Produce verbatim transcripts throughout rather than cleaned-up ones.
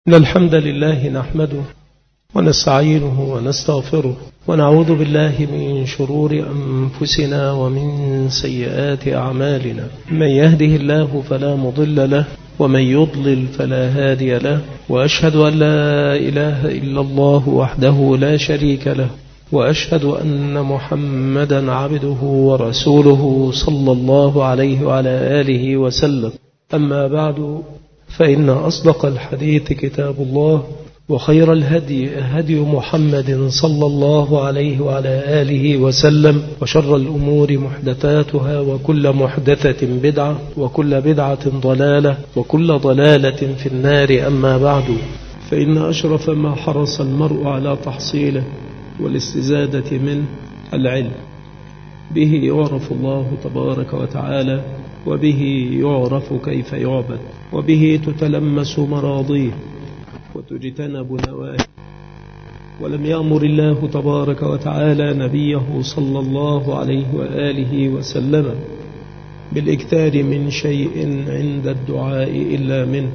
إن الحمد لله نحمده ونستعينه ونستغفره ونعوذ بالله من شرور أنفسنا ومن سيئات أعمالنا. من يهده الله فلا مضل له ومن يضلل فلا هادي له، وأشهد أن لا إله إلا الله وحده لا شريك له، وأشهد أن محمدا عبده ورسوله صلى الله عليه وعلى آله وسلم. أما بعد، فإن أصدق الحديث كتاب الله، وخير الهدي هدي محمد صلى الله عليه وعلى آله وسلم، وشر الأمور محدثاتها، وكل محدثة بدعة، وكل بدعة ضلالة، وكل ضلالة في النار. أما بعد، فإن أشرف ما حرص المرء على تحصيله والاستزادة منه العلم. به يعرف الله تبارك وتعالى، وبه يعرف كيف يعبد، وبه تتلمس مراضيه وتجتنب نواهيه. ولم يأمر الله تبارك وتعالى نبيه صلى الله عليه وآله وسلم بالإكثار من شيء عند الدعاء إلا منه.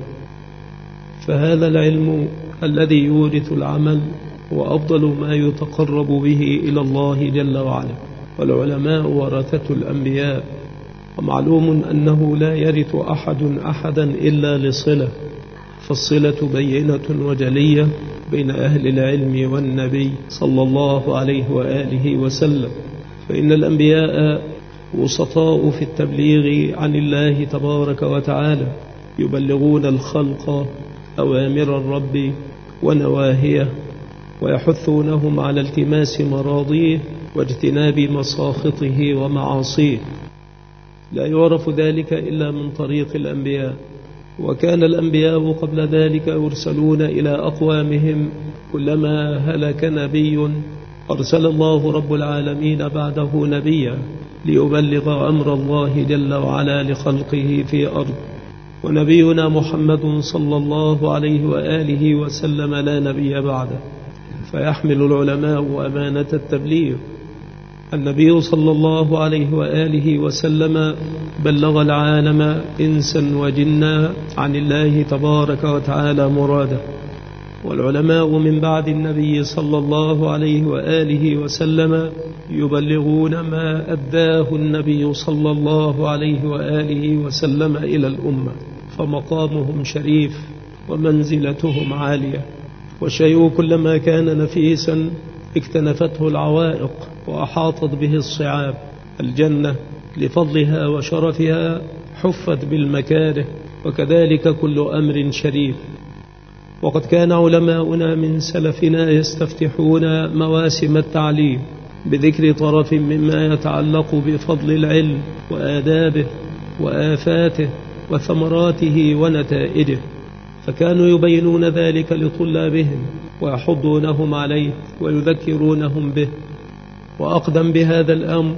فهذا العلم الذي يورث العمل وأفضل ما يتقرب به إلى الله جل وعلا. والعلماء ورثة الأنبياء، ومعلوم أنه لا يرث أحد أحدا إلا لصلة، فالصلة بينة وجلية بين أهل العلم والنبي صلى الله عليه وآله وسلم. فإن الأنبياء وسطاء في التبليغ عن الله تبارك وتعالى، يبلغون الخلق أوامر الرب ونواهيه، ويحثونهم على التماس مراضيه واجتناب مساخطه ومعاصيه. لا يعرف ذلك إلا من طريق الأنبياء. وكان الأنبياء قبل ذلك يرسلون إلى أقوامهم، كلما هلك نبي أرسل الله رب العالمين بعده نبيا ليبلغ أمر الله جل وعلا لخلقه في أرض. ونبينا محمد صلى الله عليه وآله وسلم لا نبي بعده، فيحمل العلماء أمانة التبليغ. النبي صلى الله عليه وآله وسلم بلغ العالم إنسا وجنا عن الله تبارك وتعالى مراده. والعلماء من بعد النبي صلى الله عليه وآله وسلم يبلغون ما أداه النبي صلى الله عليه وآله وسلم إلى الأمة، فمقامهم شريف ومنزلتهم عالية. والشيء كلما كان نفيسا اكتنفته العوائق وأحاطت به الصعاب. الجنة لفضلها وشرفها حفت بالمكاره، وكذلك كل أمر شريف. وقد كان علماؤنا من سلفنا يستفتحون مواسم التعليم بذكر طرف مما يتعلق بفضل العلم وآدابه وآفاته وثمراته ونتائجه، فكانوا يبينون ذلك لطلابهم ويحضونهم عليه ويذكرونهم به. وأقدم بهذا الأمر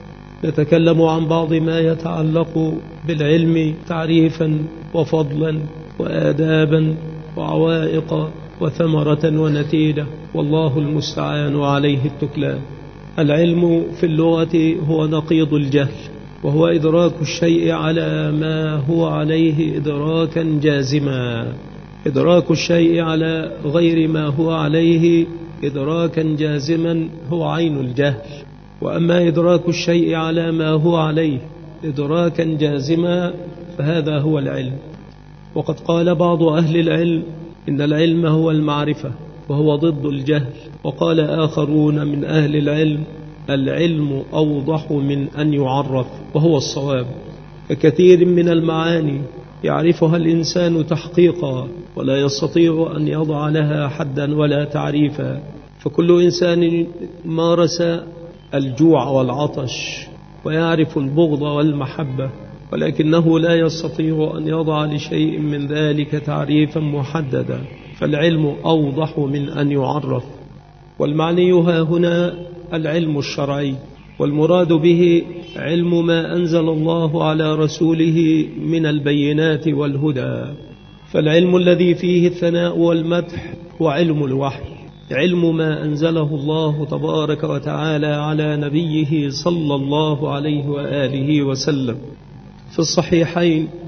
نتكلم عن بعض ما يتعلق بالعلم تعريفا وفضلا وآدابا وعوائق وثمرة ونتيجة، والله المستعان وعليه التكلان. العلم في اللغة هو نقيض الجهل، وهو إدراك الشيء على ما هو عليه إدراكا جازما. إدراك الشيء على غير ما هو عليه إدراكا جازما هو عين الجهل. وأما إدراك الشيء على ما هو عليه إدراكا جازما فهذا هو العلم. وقد قال بعض أهل العلم إن العلم هو المعرفة، وهو ضد الجهل. وقال آخرون من أهل العلم العلم أوضح من أن يعرف، وهو الصواب. فكثير من المعاني يعرفها الإنسان تحقيقا ولا يستطيع أن يضع لها حدا ولا تعريفا. فكل إنسان مارس الجوع والعطش ويعرف البغض والمحبة، ولكنه لا يستطيع أن يضع لشيء من ذلك تعريفا محددا. فالعلم أوضح من أن يعرف. والمعني ها هنا العلم الشرعي، والمراد به علم ما أنزل الله على رسوله من البينات والهدى. فالعلم الذي فيه الثناء والمدح هو علم الوحي، علم ما أنزله الله تبارك وتعالى على نبيه صلى الله عليه وآله وسلم. في الصحيحين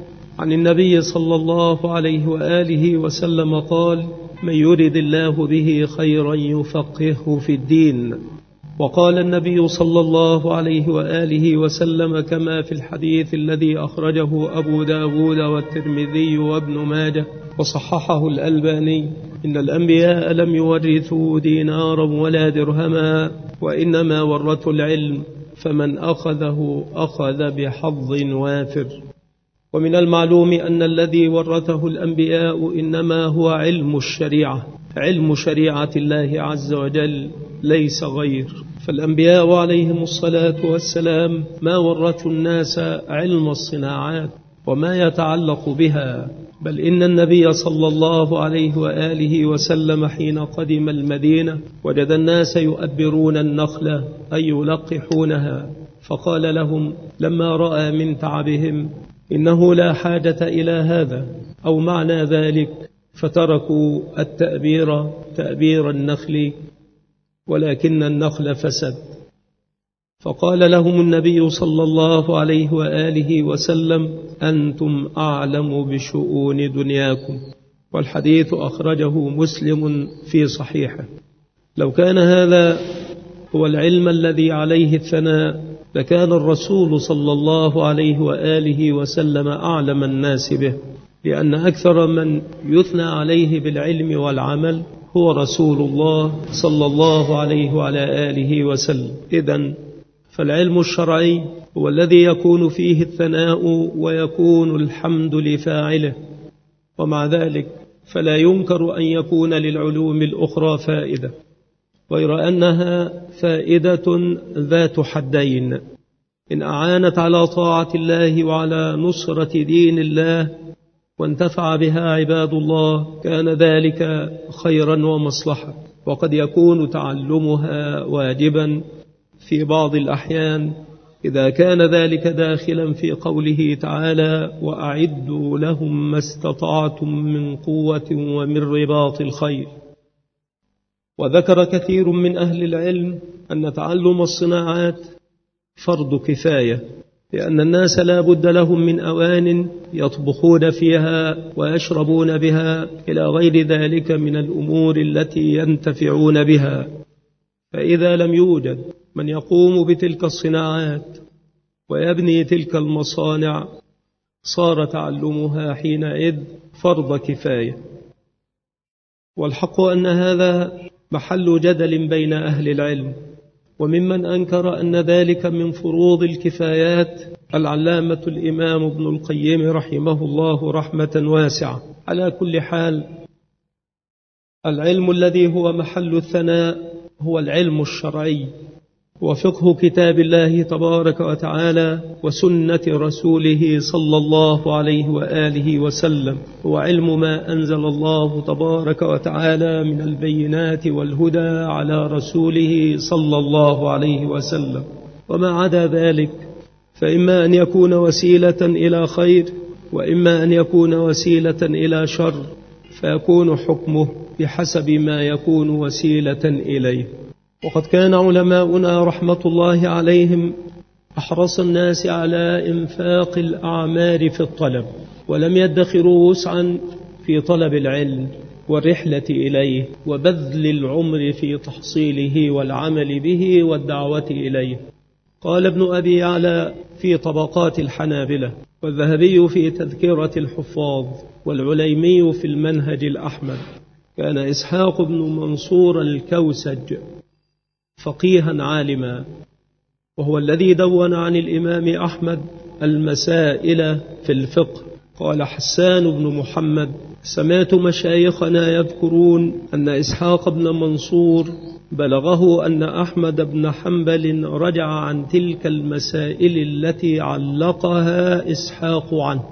عن النبي صلى الله عليه وآله وسلم قال: من يرد الله به خيرا يفقهه في الدين. وقال النبي صلى الله عليه وآله وسلم كما في الحديث الذي أخرجه أبو داود والترمذي وابن ماجه وصححه الألباني: إن الأنبياء لم يورثوا دينارا ولا درهما، وإنما ورثوا العلم، فمن أخذه أخذ بحظ وافر. ومن المعلوم أن الذي ورثه الأنبياء إنما هو علم الشريعة، علم شريعة الله عز وجل، ليس غير. فالأنبياء عليهم الصلاة والسلام ما ورثوا الناس علم الصناعات وما يتعلق بها، بل إن النبي صلى الله عليه وآله وسلم حين قدم المدينة وجد الناس يؤبرون النخلة أي يلقحونها، فقال لهم لما رأى من تعبهم: إنه لا حاجة إلى هذا، أو معنى ذلك فتركوا التأبير تأبير النخل، ولكن النخل فسد. فقال لهم النبي صلى الله عليه وآله وسلم: أنتم أعلم بشؤون دنياكم. والحديث أخرجه مسلم في صحيحه. لو كان هذا هو العلم الذي عليه الثناء لكان الرسول صلى الله عليه وآله وسلم أعلم الناس به، لأن أكثر من يثنى عليه بالعلم والعمل هو رسول الله صلى الله عليه وعلى آله وسلم. إذن فالعلم الشرعي هو الذي يكون فيه الثناء ويكون الحمد لفاعله، ومع ذلك فلا ينكر أن يكون للعلوم الأخرى فائدة، غير أنها فائدة ذات حدين: إن أعانت على طاعة الله وعلى نصرة دين الله وانتفع بها عباد الله كان ذلك خيرا ومصلحة، وقد يكون تعلمها واجبا في بعض الأحيان إذا كان ذلك داخلا في قوله تعالى: وأعدوا لهم ما استطعتم من قوة ومن رباط الخيل. وذكر كثير من أهل العلم أن تعلم الصناعات فرض كفاية، لأن الناس لا بد لهم من أوان يطبخون فيها ويشربون بها إلى غير ذلك من الأمور التي ينتفعون بها. فإذا لم يوجد من يقوم بتلك الصناعات ويبني تلك المصانع صار تعلمها حينئذ فرض كفاية. والحق أن هذا محل جدل بين أهل العلم، وممن أنكر أن ذلك من فروض الكفايات العلامة الإمام ابن القيم رحمه الله رحمة واسعة. على كل حال، العلم الذي هو محل الثناء هو العلم الشرعي، وفقه كتاب الله تبارك وتعالى وسنة رسوله صلى الله عليه وآله وسلم، هو علم ما أنزل الله تبارك وتعالى من البينات والهدى على رسوله صلى الله عليه وسلم. وما عدا ذلك فإما أن يكون وسيلة إلى خير وإما أن يكون وسيلة إلى شر، فيكون حكمه بحسب ما يكون وسيلة إليه. وقد كان علماؤنا رحمة الله عليهم أحرص الناس على إنفاق الأعمار في الطلب، ولم يدخروا وسعا في طلب العلم والرحلة إليه وبذل العمر في تحصيله والعمل به والدعوة إليه. قال ابن أبي يعلى في طبقات الحنابلة، والذهبي في تذكرة الحفاظ، والعليمي في المنهج الأحمد: كان إسحاق بن منصور الكوسج فقيها عالما، وهو الذي دون عن الإمام أحمد المسائل في الفقه. قال حسان بن محمد: سمعت مشايخنا يذكرون أن إسحاق بن منصور بلغه أن أحمد بن حنبل رجع عن تلك المسائل التي علقها إسحاق عنه،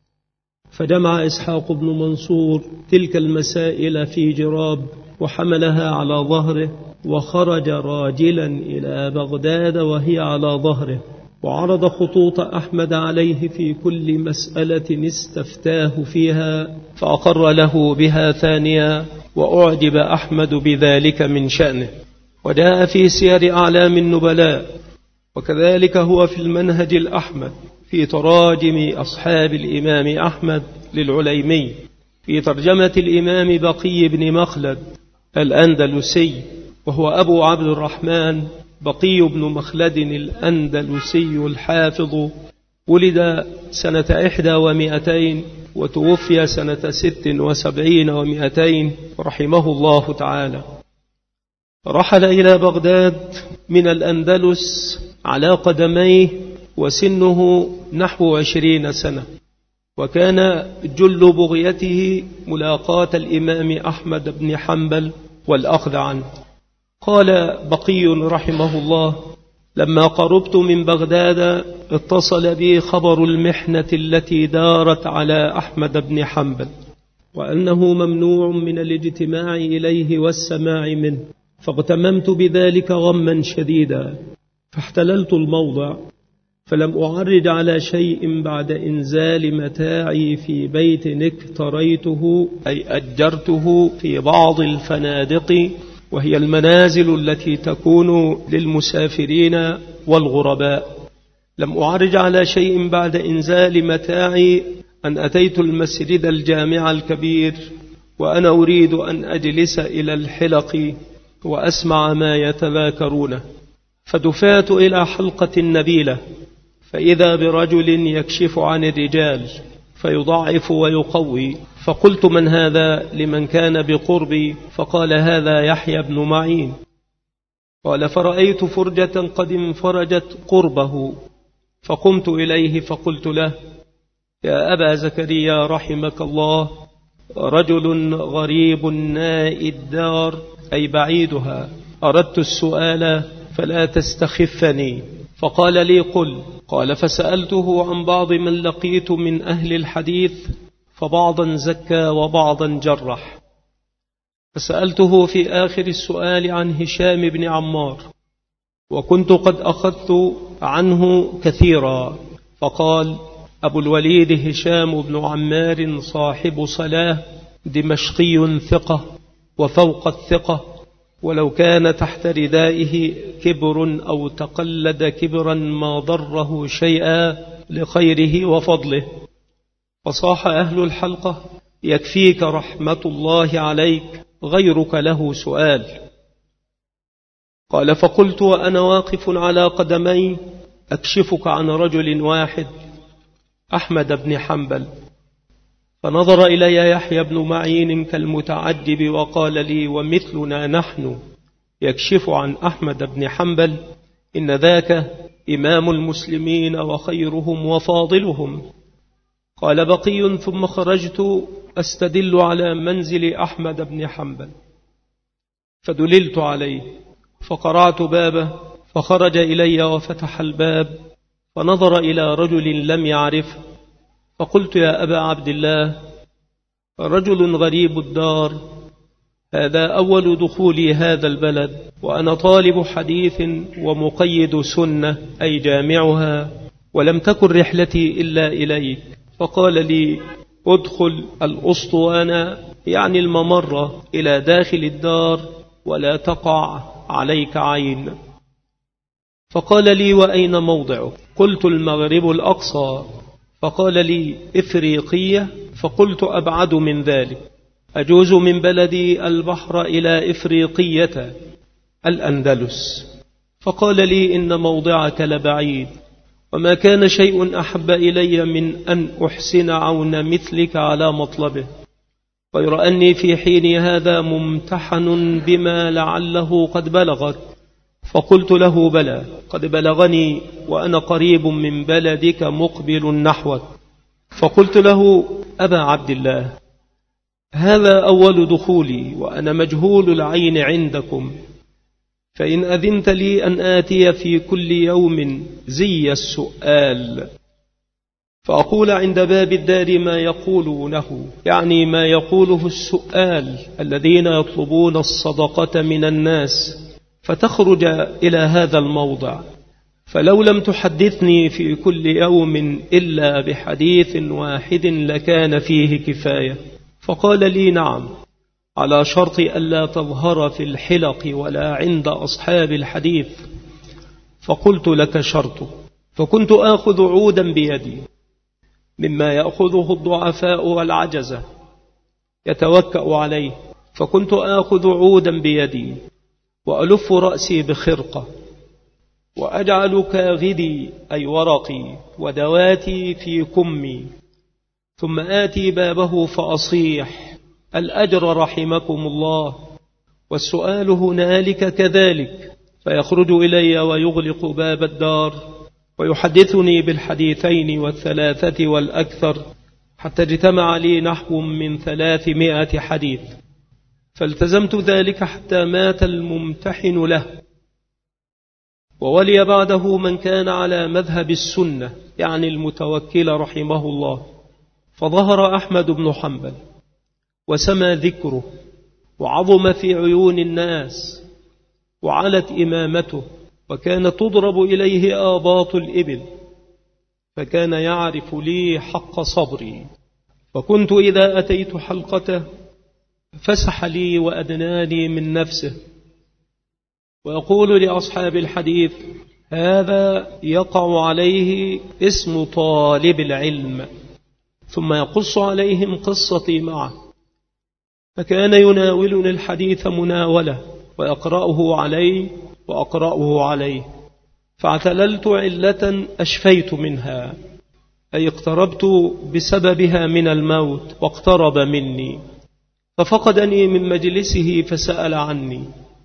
فجمع إسحاق بن منصور تلك المسائل في جراب وحملها على ظهره، وخرج راجلا إلى بغداد وهي على ظهره، وعرض خطوط أحمد عليه في كل مسألة استفتاه فيها، فأقر له بها ثانية، وأعجب أحمد بذلك من شأنه. وجاء في سير أعلام النبلاء، وكذلك هو في المنهج الأحمد في تراجم أصحاب الإمام أحمد للعليمي في ترجمة الإمام بقي بن مخلد الأندلسي، وهو أبو عبد الرحمن بقي بن مخلد الأندلسي الحافظ، ولد سنة إحدى ومئتين وتوفي سنة ست وسبعين ومئتين رحمه الله تعالى. رحل إلى بغداد من الأندلس على قدميه وسنه نحو عشرين سنة، وكان جل بغيته ملاقاة الإمام أحمد بن حنبل والأخذ عنه. قال بقي رحمه الله: لما قربت من بغداد اتصل بي خبر المحنة التي دارت على أحمد بن حنبل، وأنه ممنوع من الاجتماع إليه والسماع منه، فاغتممت بذلك غما شديدا، فاحتللت الموضع، فلم أعرج على شيء بعد إنزال متاعي في بيت اكتريته أي أجرته في بعض الفنادق، وهي المنازل التي تكون للمسافرين والغرباء. لم أعرج على شيء بعد إنزال متاعي أن أتيت المسجد الجامع الكبير، وأنا أريد أن أجلس إلى الحلق وأسمع ما يتذاكرونه، فدفعت إلى حلقة نبيلة، فإذا برجل يكشف عن الرجال فيضعف ويقوي، فقلت: من هذا؟ لمن كان بقربي، فقال: هذا يحيى بن معين. قال: فرأيت فرجة قد انفرجت قربه، فقمت إليه فقلت له: يا أبا زكريا رحمك الله، رجل غريب نائي الدار أي بعيدها، أردت السؤال فلا تستخفني. فقال لي: قل. قال: فسألته عن بعض من لقيت من أهل الحديث، فبعضا زكى وبعضا جرح. فسألته في آخر السؤال عن هشام بن عمار، وكنت قد أخذت عنه كثيرا، فقال: أبو الوليد هشام بن عمار صاحب صلاة، دمشقي ثقة وفوق الثقة، ولو كان تحت ردائه كبر أو تقلد كبرا ما ضره شيئا لخيره وفضله. فصاح أهل الحلقة: يكفيك رحمة الله عليك، غيرك له سؤال. قال: فقلت وأنا واقف على قدمي: أكشفك عن رجل واحد، أحمد بن حنبل. فنظر إلي يحيى بن معين كالمتعجب وقال لي: ومثلنا نحن يكشف عن أحمد بن حنبل؟ إن ذاك إمام المسلمين وخيرهم وفاضلهم. قال بقي: ثم خرجت أستدل على منزل أحمد بن حنبل، فدللت عليه، فقرعت بابه، فخرج إلي وفتح الباب، فنظر إلى رجل لم يعرفه، فقلت: يا أبا عبد الله، رجل غريب الدار، هذا أول دخولي هذا البلد، وأنا طالب حديث ومقيد سنة أي جامعها، ولم تكن رحلتي إلا إليك. فقال لي: ادخل الأسطوانة يعني الممر إلى داخل الدار، ولا تقع عليك عين. فقال لي: وأين موضعك؟ قلت: المغرب الأقصى. فقال لي: إفريقية؟ فقلت: أبعد من ذلك، أجوز من بلدي البحر إلى إفريقية الأندلس. فقال لي: إن موضعك لبعيد، وما كان شيء أحب إلي من أن أحسن عون مثلك على مطلبه، غير أني في حين هذا ممتحن بما لعله قد بلغك. فقلت له: بلى، قد بلغني، وأنا قريب من بلدك مقبل نحوك. فقلت له: أبا عبد الله، هذا أول دخولي، وأنا مجهول العين عندكم، فإن أذنت لي أن آتي في كل يوم زي السؤال، فأقول عند باب الدار ما يقولونه، يعني ما يقوله السؤال الذين يطلبون الصدقة من الناس، فتخرج إلى هذا الموضع. فلو لم تحدثني في كل يوم إلا بحديث واحد لكان فيه كفاية. فقال لي: نعم، على شرط ألا تظهر في الحلق ولا عند أصحاب الحديث. فقلت: لك شرط. فكنت آخذ عودا بيدي مما يأخذه الضعفاء والعجزة يتوكأ عليه، فكنت آخذ عودا بيدي وألف رأسي بخرقة وأجعل كاغدي أي ورقي ودواتي في كمي، ثم آتي بابه فأصيح الأجر رحمكم الله، والسؤال هنالك كذلك، فيخرج إلي ويغلق باب الدار ويحدثني بالحديثين والثلاثة والأكثر، حتى اجتمع لي نحو من ثلاثمائة حديث، فالتزمت ذلك حتى مات الممتحن له. وولي بعده من كان على مذهب السنة يعني المتوكل رحمه الله، فظهر أحمد بن حنبل وسمى ذكره وعظم في عيون الناس وعلت إمامته، وكان تضرب إليه آباط الإبل، فكان يعرف لي حق صبري، وكنت إذا أتيت حلقته فسح لي وأدناني من نفسه، ويقول لأصحاب الحديث هذا يقع عليه اسم طالب العلم، ثم يقص عليهم قصتي معه، فكان يناولني الحديث مناولة ويقرأه علي وأقرأه عليه، فاعتللت علة أشفيت منها، أي اقتربت بسببها من الموت واقترب مني، ففقدني من مجلسه فسأل عني،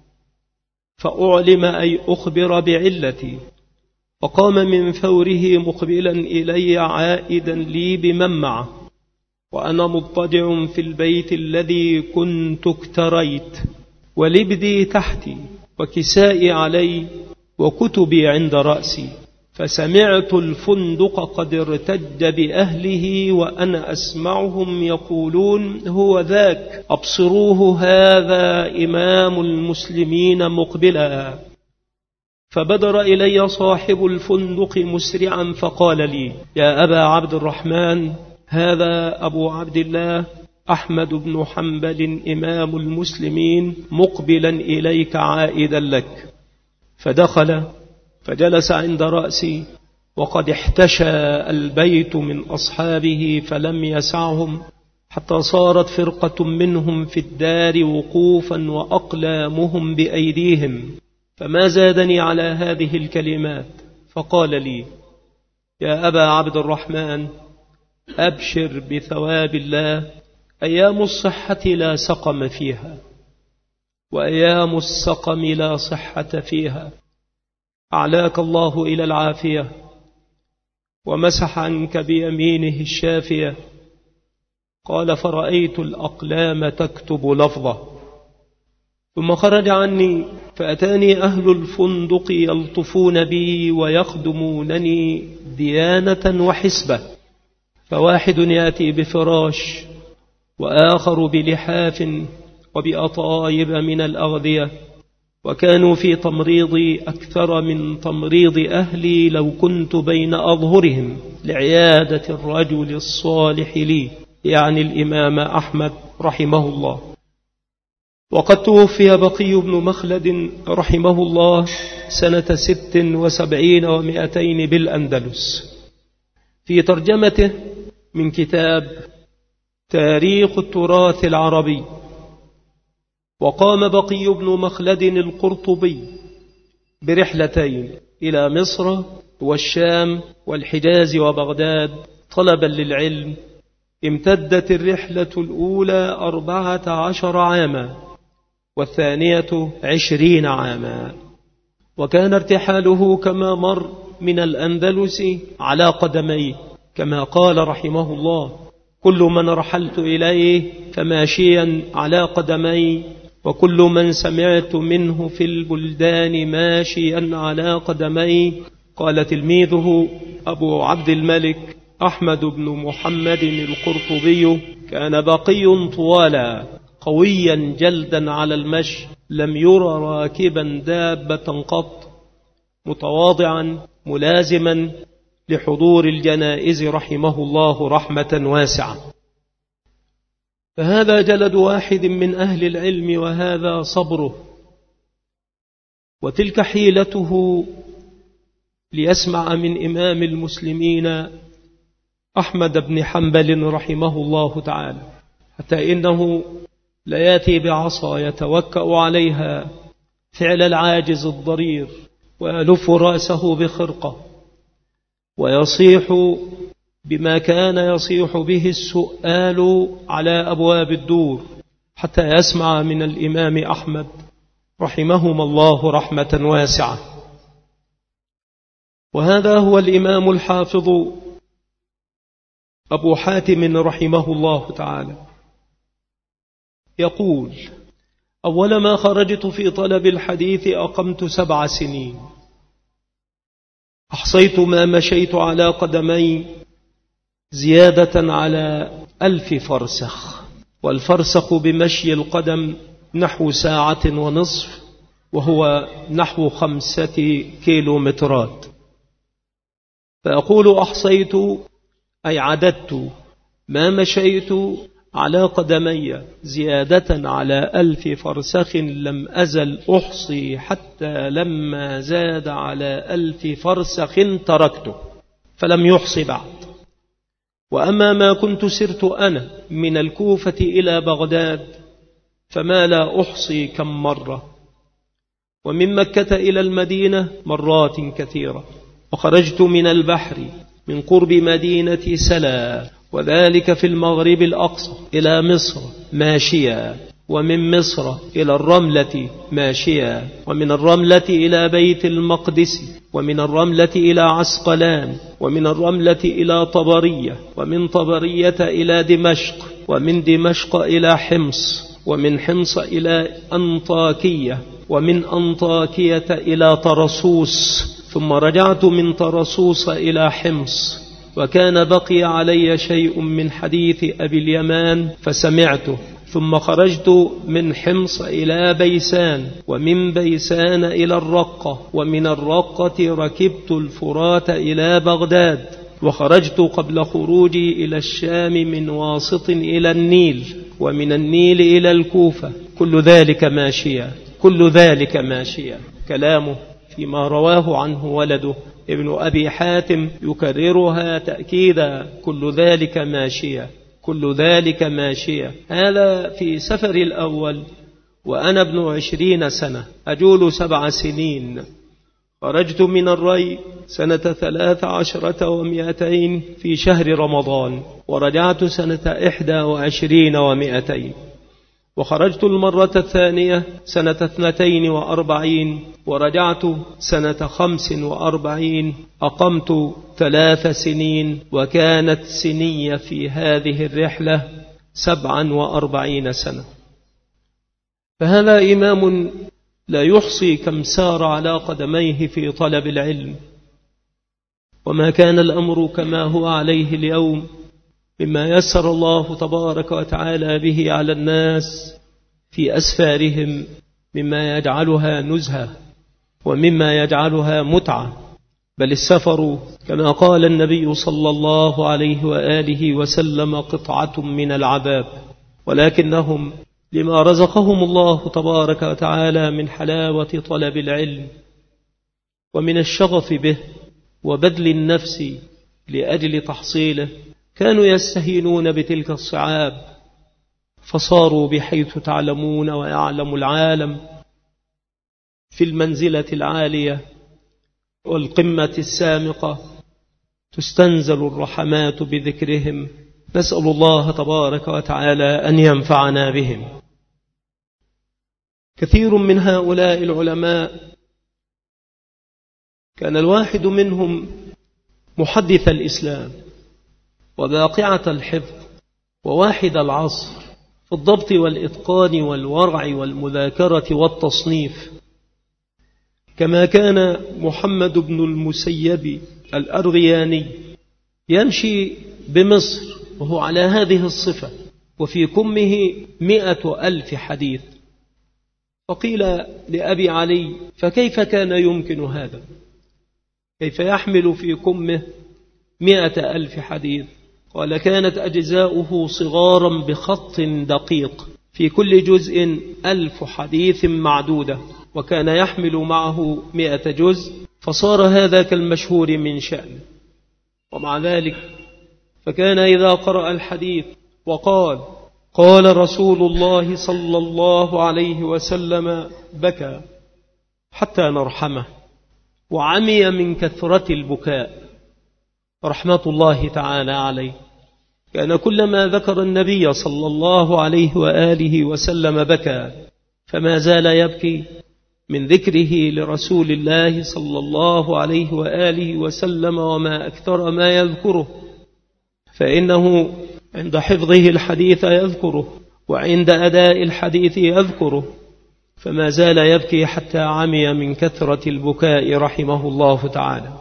فأعلم أي أخبر بعلتي، وقام من فوره مقبلا إلي عائدا لي بمن معه، وأنا مضطجع في البيت الذي كنت اكتريت، ولبدي تحتي وكسائي علي وكتبي عند رأسي، فسمعت الفندق قد ارتج بأهله وأنا أسمعهم يقولون هو ذاك أبصروه هذا إمام المسلمين مقبلا، فبدر إلي صاحب الفندق مسرعا فقال لي يا أبا عبد الرحمن هذا أبو عبد الله أحمد بن حنبل إمام المسلمين مقبلا إليك عائدا لك، فدخل فجلس عند رأسي، وقد احتشى البيت من أصحابه فلم يسعهم، حتى صارت فرقة منهم في الدار وقوفا وأقلامهم بأيديهم، فما زادني على هذه الكلمات، فقال لي يا أبا عبد الرحمن أبشر بثواب الله، أيام الصحة لا سقم فيها، وأيام السقم لا صحة فيها، أعلاك الله إلى العافية ومسح عنك بيمينه الشافية. قال فرأيت الأقلام تكتب لفظه، ثم خرج عني فأتاني أهل الفندق يلطفون بي ويخدمونني ديانة وحسبة، فواحد يأتي بفراش وآخر بلحاف وبأطايب من الأغذية، وكانوا في تمريضي أكثر من تمريض أهلي لو كنت بين أظهرهم لعيادة الرجل الصالح لي، يعني الإمام أحمد رحمه الله. وقد توفي بقي بن مخلد رحمه الله سنة ست وسبعين ومئتين بالأندلس. في ترجمته من كتاب تاريخ التراث العربي، وقام بقي بن مخلد القرطبي برحلتين إلى مصر والشام والحجاز وبغداد طلبا للعلم، امتدت الرحلة الأولى أربعة عشر عاما والثانية عشرين عاما، وكان ارتحاله كما مر من الأندلس على قدميه، كما قال رحمه الله كل من رحلت إليه فماشيا على قدمي، وكل من سمعت منه في البلدان ماشيا على قدمي. قال تلميذه أبو عبد الملك أحمد بن محمد القرطبي كان بقي طوالا قويا جلدا على المشي، لم ير راكبا دابة قط، متواضعا ملازما لحضور الجنائز رحمه الله رحمة واسعة. فهذا جلد واحد من أهل العلم، وهذا صبره، وتلك حيلته ليسمع من إمام المسلمين أحمد بن حنبل رحمه الله تعالى، حتى إنه لياتي بعصا يتوكأ عليها فعل العاجز الضرير، ويلف رأسه بخرقة، ويصيح بما كان يصيح به السؤال على أبواب الدور، حتى يسمع من الإمام أحمد رحمهما الله رحمة واسعة. وهذا هو الإمام الحافظ أبو حاتم رحمه الله تعالى، يقول: أول ما خرجت في طلب الحديث أقمت سبع سنين، أحصيت ما مشيت على قدمي زيادة على ألف فرسخ، والفرسخ بمشي القدم نحو ساعة ونصف، وهو نحو خمسة كيلومترات. فأقول أحصيت أي عددت ما مشيت على قدمي زيادة على ألف فرسخ، لم أزل أحصي حتى لما زاد على ألف فرسخ تركته فلم يحصي بعد. وأما ما كنت سرت أنا من الكوفة إلى بغداد فما لا أحصي كم مرة، ومن مكة إلى المدينة مرات كثيرة. وخرجت من البحر من قرب مدينة سلا، وذلك في المغرب الأقصى، إلى مصر ماشيا، ومن مصر إلى الرملة ماشيا، ومن الرملة إلى بيت المقدس، ومن الرملة إلى عسقلان، ومن الرملة إلى طبرية، ومن طبرية إلى دمشق، ومن دمشق إلى حمص، ومن حمص إلى أنطاكية، ومن أنطاكية إلى طرسوس، ثم رجعت من طرسوس إلى حمص. وكان بقي علي شيء من حديث أبي اليمان فسمعته، ثم خرجت من حمص إلى بيسان، ومن بيسان إلى الرقة، ومن الرقة ركبت الفرات إلى بغداد، وخرجت قبل خروجي إلى الشام من واسط إلى النيل، ومن النيل إلى الكوفة، كل ذلك ماشيا، كل ذلك ماشيا. كلامه فيما رواه عنه ولده ابن أبي حاتم يكررها تأكيدا: كل ذلك ماشيا، كل ذلك ماشيا. هذا في سفر الأول وأنا ابن عشرين سنة، أجول سبع سنين. خرجت من الري سنة ثلاث عشرة ومئتين في شهر رمضان، ورجعت سنة إحدى وعشرين ومئتين. وخرجت المرة الثانية سنة اثنتين وأربعين، ورجعت سنة خمس وأربعين. أقمت ثلاث سنين، وكانت سنية في هذه الرحلة سبعا وأربعين سنة. فهذا إمام لا يحصي كم سار على قدميه في طلب العلم. وما كان الأمر كما هو عليه اليوم مما يسر الله تبارك وتعالى به على الناس في أسفارهم، مما يجعلها نزهة ومما يجعلها متعة. بل السفر كما قال النبي صلى الله عليه وآله وسلم قطعة من العذاب، ولكنهم لما رزقهم الله تبارك وتعالى من حلاوة طلب العلم ومن الشغف به وبذل النفس لأجل تحصيله، كانوا يستهينون بتلك الصعاب، فصاروا بحيث تعلمون ويعلم العالم في المنزلة العالية والقمة السامقة، تستنزل الرحمات بذكرهم. نسأل الله تبارك وتعالى أن ينفعنا بهم. كثير من هؤلاء العلماء كان الواحد منهم محدث الإسلام وباقعة الحفظ وواحد العصر في الضبط والإتقان والورع والمذاكرة والتصنيف، كما كان محمد بن المسيب الأرغياني يمشي بمصر وهو على هذه الصفة، وفي كمه مئة ألف حديث. فقيل لأبي علي: فكيف كان يمكن هذا؟ كيف يحمل في كمه مئة ألف حديث؟ قال: كانت أجزاؤه صغارا بخط دقيق، في كل جزء ألف حديث معدودة، وكان يحمل معه مئة جزء فصار هذا كالمشهور من شأنه. ومع ذلك فكان إذا قرأ الحديث وقال قال رسول الله صلى الله عليه وسلم بكى حتى نرحمه، وعمي من كثرة البكاء رحمة الله تعالى عليه. كان كلما ذكر النبي صلى الله عليه وآله وسلم بكى، فما زال يبكي من ذكره لرسول الله صلى الله عليه وآله وسلم، وما أكثر ما يذكره، فإنه عند حفظه الحديث يذكره، وعند أداء الحديث يذكره، فما زال يبكي حتى عمي من كثرة البكاء رحمه الله تعالى.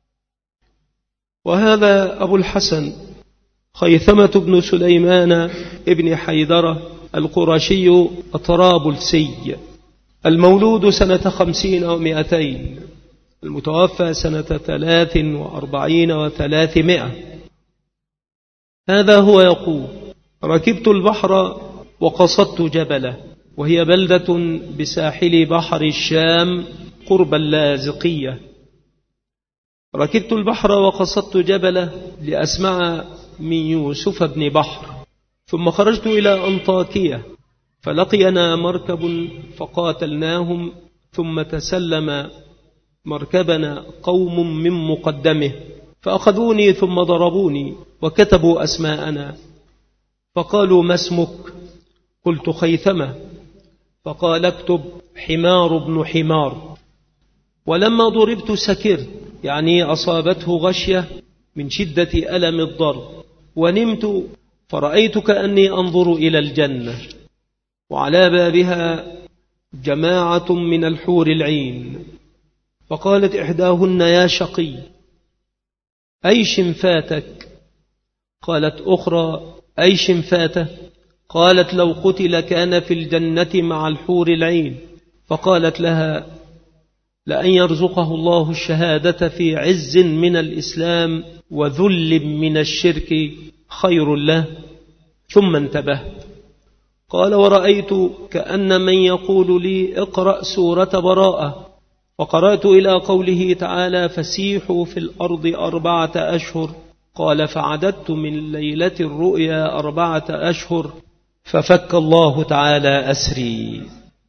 وهذا أبو الحسن خيثمة بن سليمان ابن حيدرة القرشي الطرابلسي، المولود سنة خمسين ومئتين، المتوفى سنة ثلاث وأربعين وثلاثمائة. هذا هو يقول: ركبت البحر وقصدت جبله، وهي بلدة بساحل بحر الشام قرب اللاذقية. ركبت البحر وقصدت جبله لأسمع من يوسف بن بحر، ثم خرجت إلى أنطاكية، فلقينا مركب فقاتلناهم، ثم تسلم مركبنا قوم من مقدمه فأخذوني ثم ضربوني وكتبوا أسماءنا، فقالوا: ما اسمك؟ قلت: خيثمة. فقال: اكتب حمار بن حمار. ولما ضربت سكرت، يعني أصابته غشية من شدة ألم الضرب، ونمت فرأيت كأني أنظر إلى الجنة، وعلى بابها جماعة من الحور العين. فقالت إحداهن: يا شقي، أيش فاتك؟ قالت أخرى: أيش فاته؟ قالت: لو قتل كان في الجنة مع الحور العين. فقالت لها: لأن يرزقه الله الشهادة في عز من الإسلام وذل من الشرك خير له. ثم انتبهت. قال: ورأيت كأن من يقول لي: اقرأ سورة براءة. فقرأت إلى قوله تعالى: فسيحوا في الأرض أربعة أشهر. قال: فعددت من ليلة الرؤيا أربعة أشهر، ففك الله تعالى أسري.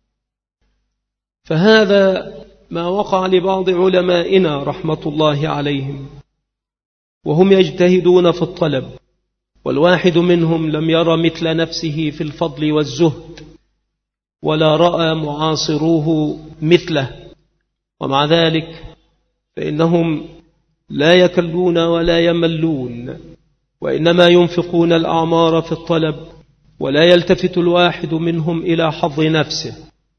فهذا ما وقع لبعض علمائنا رحمة الله عليهم، وهم يجتهدون في الطلب، والواحد منهم لم ير مثل نفسه في الفضل والزهد، ولا رأى معاصروه مثله، ومع ذلك فإنهم لا يكلون ولا يملون، وإنما ينفقون الأعمار في الطلب، ولا يلتفت الواحد منهم إلى حظ نفسه.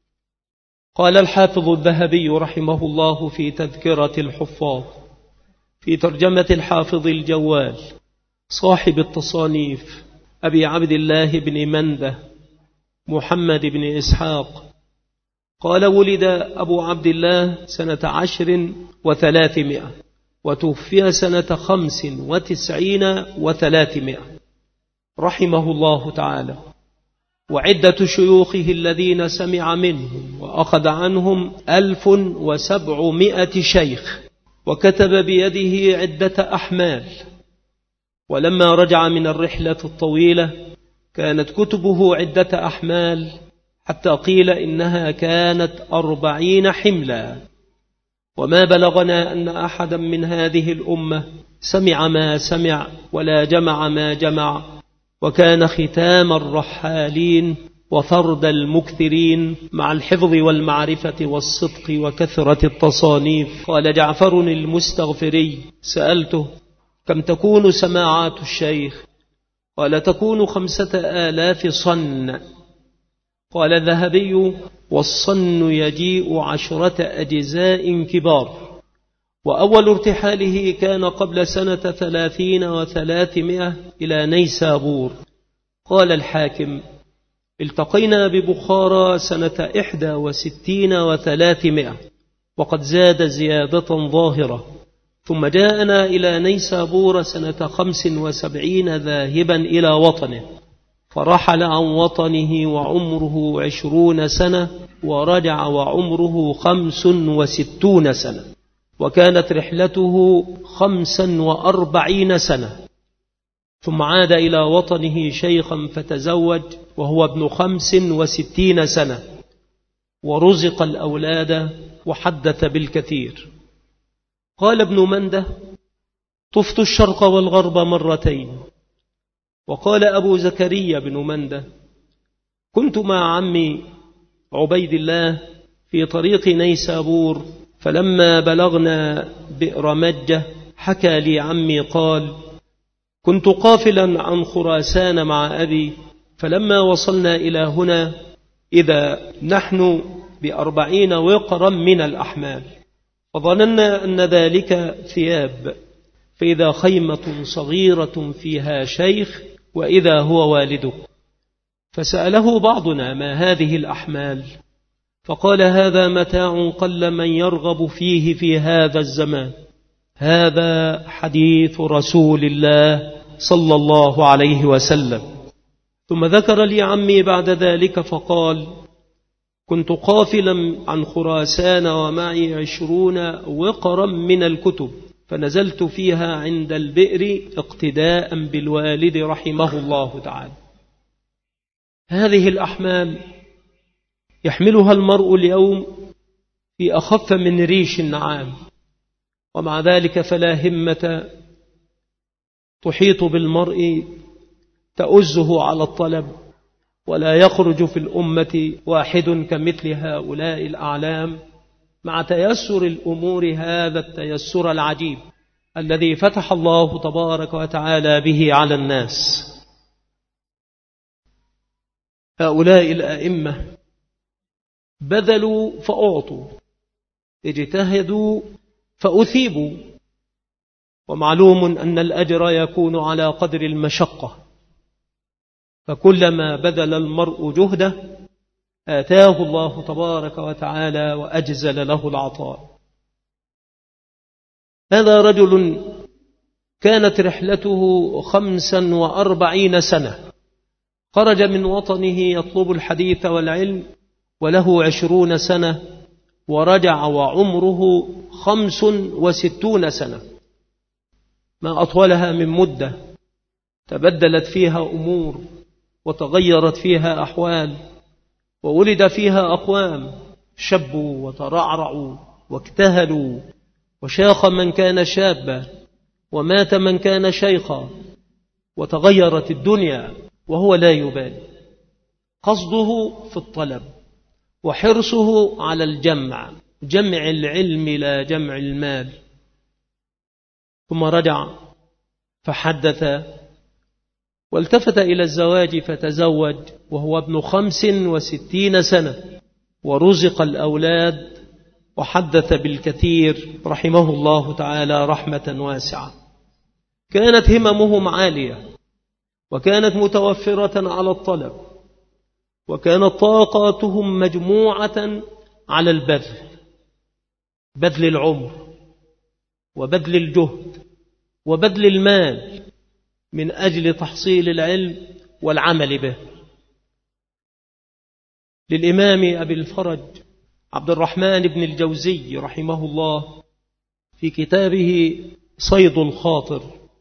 قال الحافظ الذهبي رحمه الله في تذكرة الحفاظ في ترجمة الحافظ الجوال صاحب التصانيف أبي عبد الله بن منده محمد بن إسحاق، قال: ولد أبو عبد الله سنة عشر وثلاثمائة، وتوفي سنة خمس وتسعين وثلاثمائة رحمه الله تعالى. وعدة شيوخه الذين سمع منهم وأخذ عنهم ألف وسبعمائة شيخ، وكتب بيده عدة أحمال. ولما رجع من الرحلة الطويلة كانت كتبه عدة أحمال، حتى قيل إنها كانت أربعين حملا. وما بلغنا أن أحدا من هذه الأمة سمع ما سمع ولا جمع ما جمع، وكان ختام الرحالين وفرد المكثرين مع الحفظ والمعرفة والصدق وكثرة التصانيف. قال جعفر المستغفري: سألته: كم تكون سماعات الشيخ؟ قال: تكون خمسة آلاف صن. قال الذهبي: والصن يجيء عشرة أجزاء كبار. وأول ارتحاله كان قبل سنة ثلاثين وثلاثمائة إلى نيسابور. قال الحاكم: التقينا ببخارى سنة إحدى وستين وثلاثمائة، وقد زاد زيادة ظاهرة. ثم جاءنا إلى نيسابور سنة خمس وسبعين ذاهبا إلى وطنه، فرحل عن وطنه وعمره عشرون سنة، ورجع وعمره خمس وستون سنة. وكانت رحلته خمسا وأربعين سنة، ثم عاد إلى وطنه شيخا فتزوج وهو ابن خمس وستين سنة، ورزق الأولاد وحدث بالكثير. قال ابن منده: طفت الشرق والغرب مرتين. وقال أبو زكريا بن منده: كنت مع عمي عبيد الله في طريق نيسابور، فلما بلغنا بئر مجة حكى لي عمي قال: كنت قافلا عن خراسان مع أبي، فلما وصلنا إلى هنا إذا نحن بأربعين وقرا من الأحمال، فظننا أن ذلك ثياب، فإذا خيمة صغيرة فيها شيخ وإذا هو والده. فسأله بعضنا: ما هذه الأحمال؟ فقال: هذا متاع قل من يرغب فيه في هذا الزمان، هذا حديث رسول الله صلى الله عليه وسلم. ثم ذكر لي عمي بعد ذلك فقال: كنت قافلا عن خراسان ومعي عشرون وقرا من الكتب، فنزلت فيها عند البئر اقتداء بالوالد رحمه الله تعالى. هذه الأحمال يحملها المرء اليوم في أخف من ريش النعام، ومع ذلك فلا همة تحيط بالمرء تؤزه على الطلب، ولا يخرج في الأمة واحد كمثل هؤلاء الأعلام، مع تيسر الأمور هذا التيسر العجيب الذي فتح الله تبارك وتعالى به على الناس. هؤلاء الأئمة بذلوا فأعطوا، اجتهدوا فأثيبوا، ومعلوم أن الأجر يكون على قدر المشقة، فكلما بذل المرء جهده آتاه الله تبارك وتعالى وأجزل له العطاء. هذا رجل كانت رحلته خمسا وأربعين سنة، خرج من وطنه يطلب الحديث والعلم وله عشرون سنة، ورجع وعمره خمس وستون سنة، ما أطولها من مدة تبدلت فيها أمور وتغيرت فيها أحوال، وولد فيها أقوام شبوا وترعرعوا واكتهلوا، وشاخ من كان شابا ومات من كان شيخا، وتغيرت الدنيا وهو لا يبالي. قصده في الطلب وحرصه على الجمع، جمع العلم لا جمع المال. ثم رجع فحدث والتفت إلى الزواج فتزوج وهو ابن خمس وستين سنة، ورزق الأولاد وحدث بالكثير رحمه الله تعالى رحمة واسعة. كانت هممهم عالية، وكانت متوفرة على الطلب، وكانت طاقاتهم مجموعة على البذل، بذل العمر وبذل الجهد وبذل المال من أجل تحصيل العلم والعمل به. للإمام أبي الفرج عبد الرحمن بن الجوزي رحمه الله في كتابه صيد الخاطر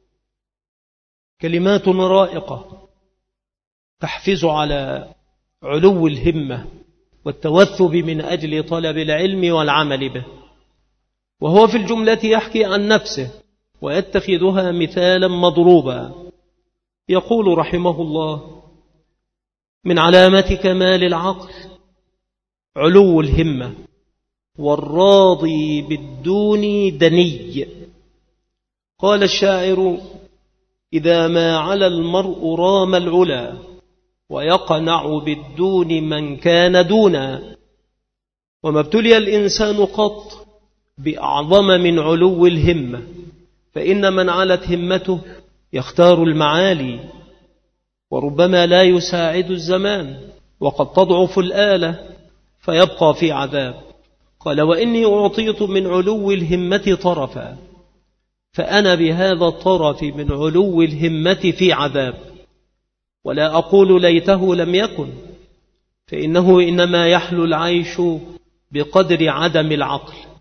كلمات رائقة تحفز على علو الهمة والتوثب من أجل طلب العلم والعمل به، وهو في الجملة يحكي عن نفسه ويتخذها مثالا مضروبا. يقول رحمه الله: من علامة كمال العقل علو الهمة، والراضي بالدون دني. قال الشاعر: إذا ما على المرء رام العلا، ويقنع بالدون من كان دونا. وما ابتلي الإنسان قط بأعظم من علو الهمة، فإن من علت همته يختار المعالي، وربما لا يساعد الزمان، وقد تضعف الآلة فيبقى في عذاب. قال: وإني أعطيت من علو الهمة طرفا، فأنا بهذا الطرف من علو الهمة في عذاب. ولا أقول ليته لم يكن، فإنه إنما يحلو العيش بقدر عدم العقل.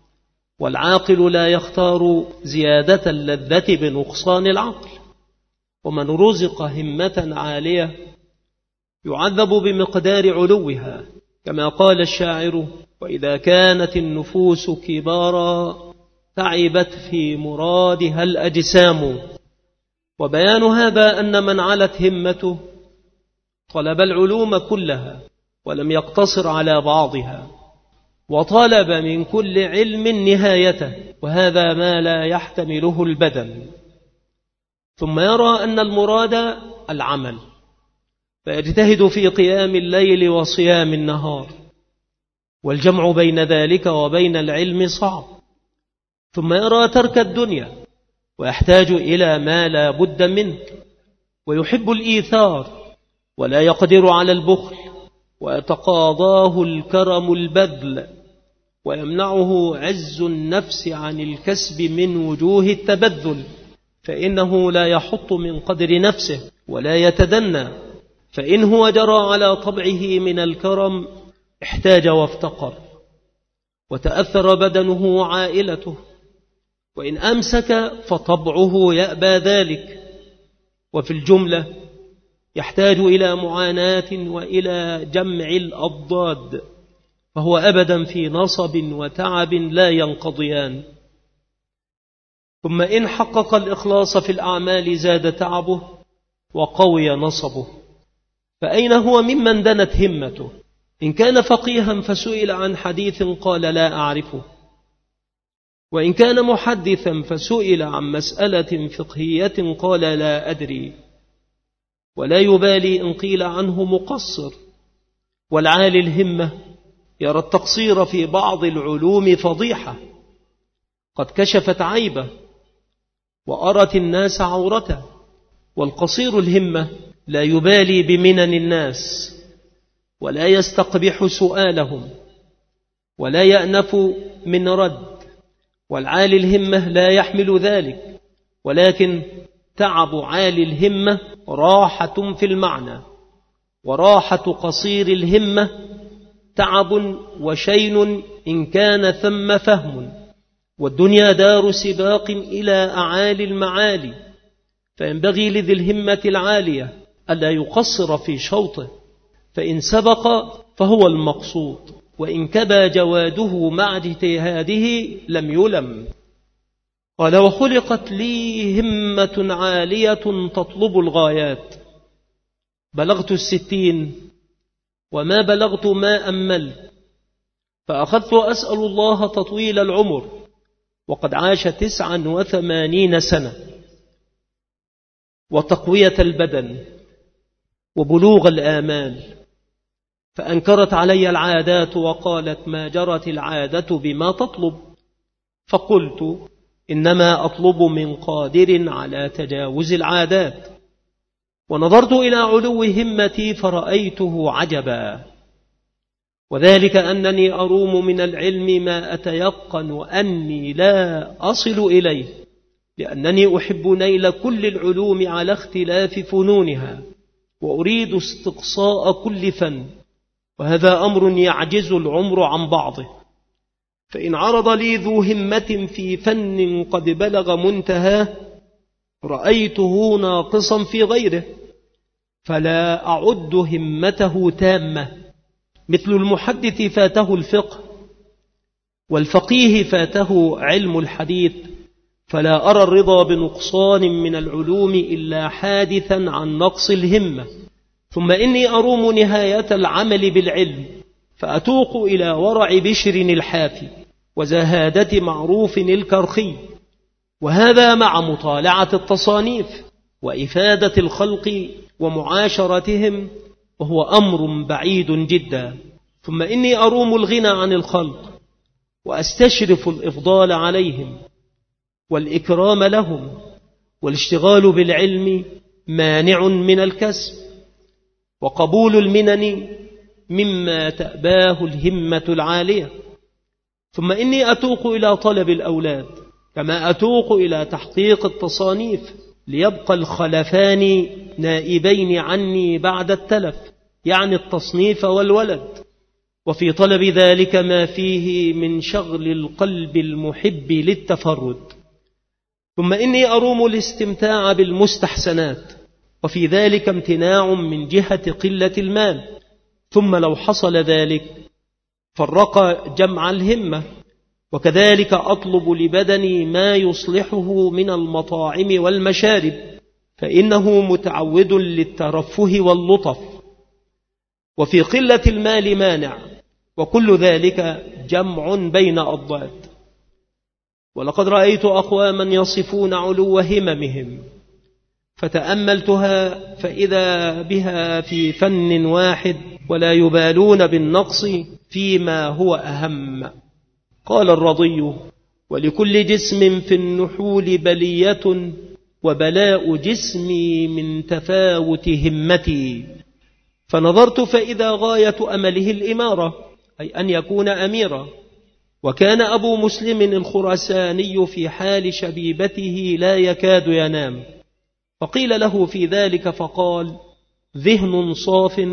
والعاقل لا يختار زيادة اللذة بنقصان العقل. ومن رزق همة عالية يعذب بمقدار علوها، كما قال الشاعر: وإذا كانت النفوس كبارا تعبت في مرادها الأجسام. وبيان هذا أن من علت همته طلب العلوم كلها ولم يقتصر على بعضها، وطلب من كل علم نهايته، وهذا ما لا يحتمله البدن. ثم يرى أن المراد العمل، فيجتهد في قيام الليل وصيام النهار، والجمع بين ذلك وبين العلم صعب. ثم يرى ترك الدنيا ويحتاج إلى ما لا بد منه، ويحب الإيثار ولا يقدر على البخل، ويتقاضاه الكرم البذل، ويمنعه عز النفس عن الكسب من وجوه التبذل، فإنه لا يحط من قدر نفسه ولا يتدنى، فإن هو جرى على طبعه من الكرم احتاج وافتقر، وتأثر بدنه وعائلته، وإن أمسك فطبعه يأبى ذلك. وفي الجملة يحتاج إلى معاناة وإلى جمع الأضداد، فهو أبدا في نصب وتعب لا ينقضيان. ثم إن حقق الإخلاص في الأعمال زاد تعبه وقوي نصبه. فأين هو ممن دنت همته؟ إن كان فقيها فسئل عن حديث قال لا أعرفه، وإن كان محدثا فسئل عن مسألة فقهية قال لا أدري، ولا يبالي إن قيل عنه مقصر. والعالي الهمة يرى التقصير في بعض العلوم فضيحة قد كشفت عيبه وأرت الناس عورته. والقصير الهمة لا يبالي بمنن الناس ولا يستقبح سؤالهم ولا يأنف من رد. والعالي الهمة لا يحمل ذلك، ولكن تعب عالي الهمة راحة في المعنى، وراحة قصير الهمة تعب وشين إن كان ثم فهم. والدنيا دار سباق إلى أعالي المعالي، فينبغي لذي الهمة العالية ألا يقصر في شوطه، فإن سبق فهو المقصود، وإن كبى جواده مع اجتهاده لم يلم. قال: وخلقت لي همة عالية تطلب الغايات، بلغت الستين وما بلغت ما أملت، فأخذت أسأل الله تطويل العمر، وقد عاش تسعا وثمانين سنة، وتقوية البدن وبلوغ الآمال. فأنكرت علي العادات وقالت: ما جرت العادة بما تطلب. فقلت: إنما أطلب من قادر على تجاوز العادات. ونظرت إلى علو همتي فرأيته عجبا، وذلك أنني أروم من العلم ما أتيقن أني لا أصل إليه، لأنني أحب نيل كل العلوم على اختلاف فنونها، وأريد استقصاء كل فن، وهذا أمر يعجز العمر عن بعضه. فإن عرض لي ذو همة في فن قد بلغ منتهاه رأيته ناقصا في غيره، فلا أعد همته تامة، مثل المحدث فاته الفقه والفقيه فاته علم الحديث، فلا أرى الرضا بنقصان من العلوم إلا حادثا عن نقص الهمة. ثم إني أروم نهاية العمل بالعلم، فأتوق إلى ورع بشر الحافي وزهادة معروف الكرخي، وهذا مع مطالعة التصانيف وإفادة الخلق ومعاشرتهم، وهو أمر بعيد جدا. ثم إني أروم الغنى عن الخلق، وأستشرف الإفضال عليهم والإكرام لهم، والاشتغال بالعلم مانع من الكسب، وقبول المنن مما تأباه الهمة العالية. ثم إني أتوق إلى طلب الأولاد، كما أتوق إلى تحقيق التصانيف، ليبقى الخلفان نائبين عني بعد التلف، يعني التصنيف والولد. وفي طلب ذلك ما فيه من شغل القلب المحب للتفرد. ثم إني أروم الاستمتاع بالمستحسنات، وفي ذلك امتناع من جهة قلة المال. ثم لو حصل ذلك فرق جمع الهمة. وكذلك أطلب لبدني ما يصلحه من المطاعم والمشارب، فإنه متعود للترفه واللطف. وفي قلة المال مانع، وكل ذلك جمع بين أضداد. ولقد رأيت أقواما يصفون علو هممهم فتأملتها فإذا بها في فن واحد، ولا يبالون بالنقص فيما هو أهم. قال الرضي: ولكل جسم في النحول بلية، وبلاء جسمي من تفاوت همتي. فنظرت فإذا غاية أمله الإمارة، أي أن يكون أميرا. وكان أبو مسلم الخراساني في حال شبيبته لا يكاد ينام، فقيل له في ذلك فقال: ذهن صاف،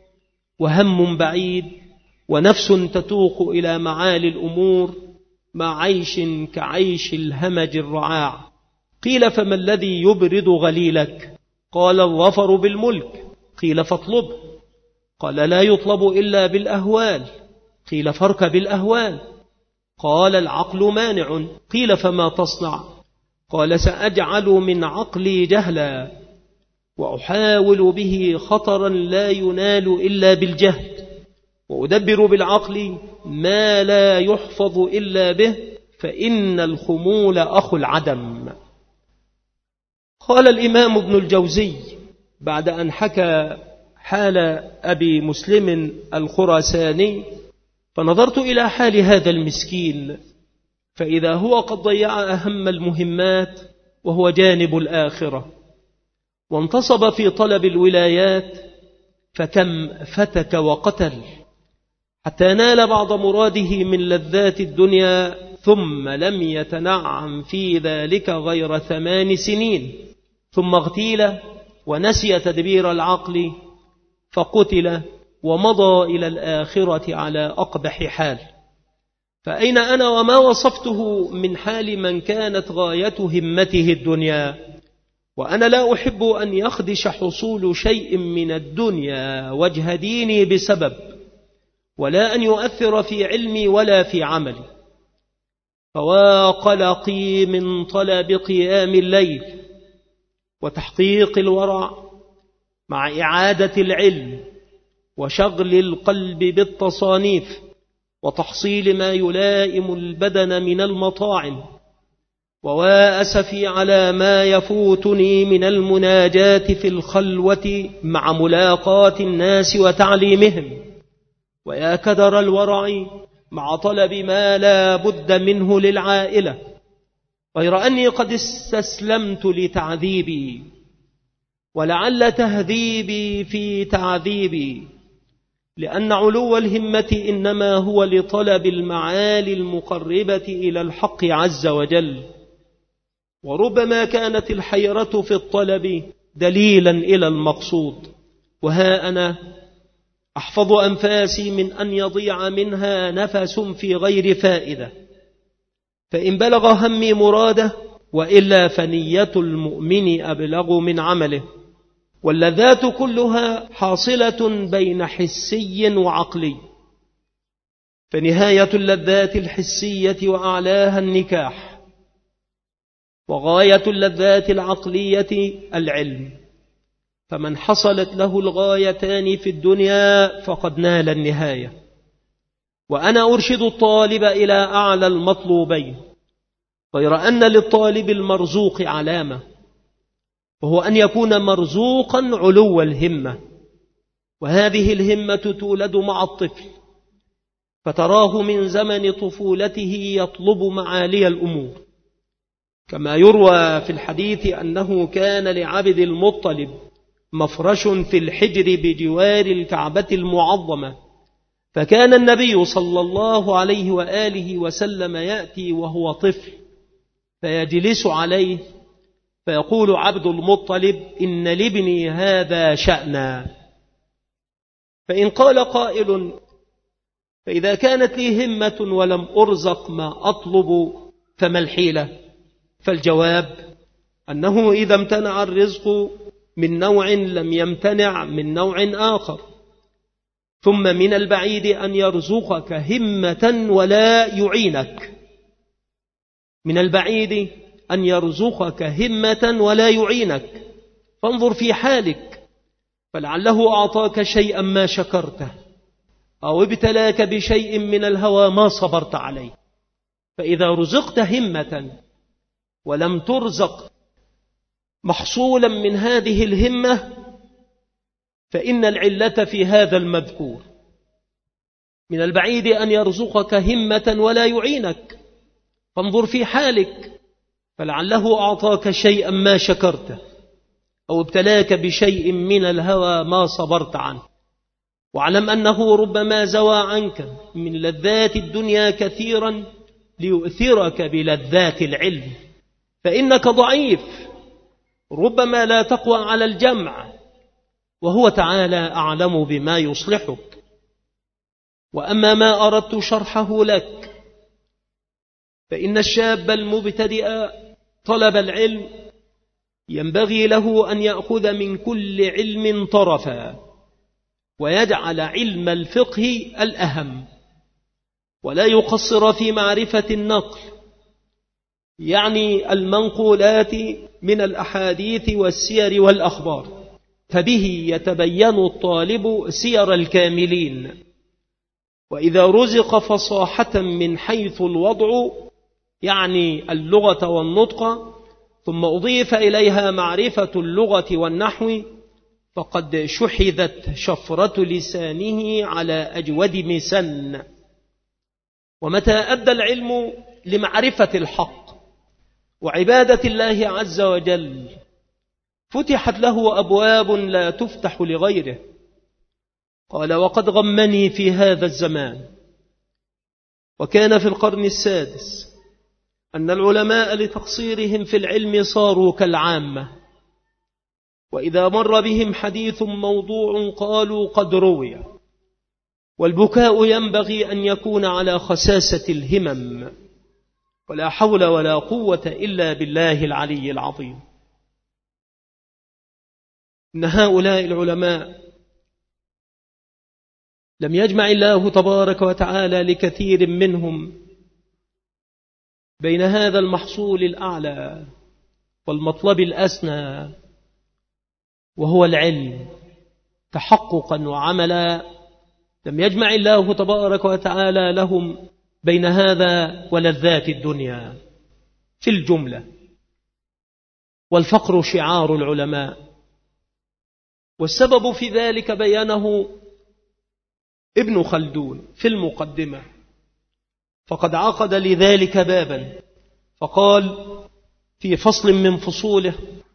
وهم بعيد، ونفس تتوق إلى معالي الأمور، مع عيش كعيش الهمج الرعاع. قيل: فما الذي يبرد غليلك؟ قال: الظفر بالملك. قيل: فاطلب. قال: لا يطلب إلا بالأهوال. قيل: فاركب الأهوال. قال: العقل مانع. قيل: فما تصنع؟ قال: سأجعل من عقلي جهلا، وأحاول به خطرا لا ينال إلا بالجهد، وأدبر بالعقل ما لا يحفظ إلا به، فإن الخمول أخو العدم. قال الإمام ابن الجوزي بعد أن حكى حال أبي مسلم الخراساني: فنظرت إلى حال هذا المسكين فإذا هو قد ضيع أهم المهمات، وهو جانب الآخرة، وانتصب في طلب الولايات، فكم فتك وقتل حتى نال بعض مراده من لذات الدنيا، ثم لم يتنعم في ذلك غير ثمان سنين، ثم اغتيل ونسي تدبير العقل فقتل، ومضى إلى الآخرة على أقبح حال. فأين أنا وما وصفته من حال من كانت غاية همته الدنيا؟ وأنا لا أحب أن يخدش حصول شيء من الدنيا وجه ديني بسبب، ولا أن يؤثر في علمي ولا في عملي. فواقلقي من طلب قيام الليل وتحقيق الورع، مع إعادة العلم وشغل القلب بالتصانيف، وتحصيل ما يلائم البدن من المطاعم، وواسفي على ما يفوتني من المناجاة في الخلوة مع ملاقاة الناس وتعليمهم، ويا كدر الورع مع طلب ما لا بد منه للعائلة، غير أني قد استسلمت لتعذيبي، ولعل تهذيبي في تعذيبي، لأن علو الهمة إنما هو لطلب المعالي المقربة إلى الحق عز وجل. وربما كانت الحيرة في الطلب دليلا إلى المقصود، وها أنا أحفظ أنفاسي من أن يضيع منها نفس في غير فائدة، فإن بلغ همي مراده، وإلا فنية المؤمن أبلغ من عمله. واللذات كلها حاصلة بين حسي وعقلي، فنهاية اللذات الحسية وأعلاها النكاح، وغاية اللذات العقلية العلم. فمن حصلت له الغايتان في الدنيا فقد نال النهاية. وأنا أرشد الطالب إلى أعلى المطلوبين، غير أن للطالب المرزوق علامة، وهو أن يكون مرزوقا علو الهمة. وهذه الهمة تولد مع الطفل، فتراه من زمن طفولته يطلب معالي الأمور، كما يروى في الحديث أنه كان لعبد المطلب مفرش في الحجر بجوار الكعبة المعظمة، فكان النبي صلى الله عليه وآله وسلم يأتي وهو طفل فيجلس عليه، فيقول عبد المطلب: إن لابني هذا شأنا. فإن قال قائل: فإذا كانت لي همة ولم أرزق ما أطلب فما الحيلة؟ فالجواب أنه إذا امتنع الرزق من نوع لم يمتنع من نوع آخر. ثم من البعيد أن يرزقك همة ولا يعينك، من البعيد أن يرزقك همة ولا يعينك، فانظر في حالك، فلعله أعطاك شيئا ما شكرته، أو ابتلاك بشيء من الهوى ما صبرت عليه. فإذا رزقت همة ولم ترزق محصولا من هذه الهمة فإن العلة في هذا المذكور. من البعيد أن يرزقك همة ولا يعينك، فانظر في حالك، فلعله أعطاك شيئا ما شكرته، أو ابتلاك بشيء من الهوى ما صبرت عنه. واعلم أنه ربما زوى عنك من لذات الدنيا كثيرا ليؤثرك بلذات العلم، فإنك ضعيف ربما لا تقوى على الجمع، وهو تعالى أعلم بما يصلحك. وأما ما أردت شرحه لك، فإن الشاب المبتدئ طلب العلم ينبغي له أن يأخذ من كل علم طرفا، ويجعل علم الفقه الأهم، ولا يقصر في معرفة النقل، يعني المنقولات من الأحاديث والسير والأخبار، فبه يتبين الطالب سير الكاملين. وإذا رزق فصاحة من حيث الوضع، يعني اللغة والنطق، ثم أضيف إليها معرفة اللغة والنحو، فقد شحذت شفرة لسانه على أجود مسن. ومتى أدى العلم لمعرفة الحق وعبادة الله عز وجل فتحت له أبواب لا تفتح لغيره. قال: وقد غمني في هذا الزمان وكان في القرن السادس أن العلماء لتقصيرهم في العلم صاروا كالعامة، وإذا مر بهم حديث موضوع قالوا قد روي. والبكاء ينبغي أن يكون على خساسة الهمم، ولا حول ولا قوة إلا بالله العلي العظيم. إن هؤلاء العلماء لم يجمع الله تبارك وتعالى لكثير منهم بين هذا المحصول الأعلى والمطلب الأسنى، وهو العلم تحققا وعملا. لم يجمع الله تبارك وتعالى لهم بين هذا ولذات الدنيا في الجملة. والفقر شعار العلماء، والسبب في ذلك بيانه ابن خلدون في المقدمة، فقد عقد لذلك بابا، فقال في فصل من فصوله: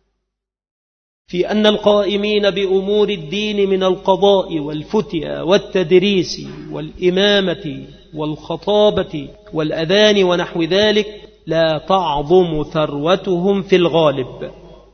في أن القائمين بأمور الدين من القضاء والفتيا والتدريس والإمامة والخطابة والأذان ونحو ذلك لا تعظم ثروتهم في الغالب.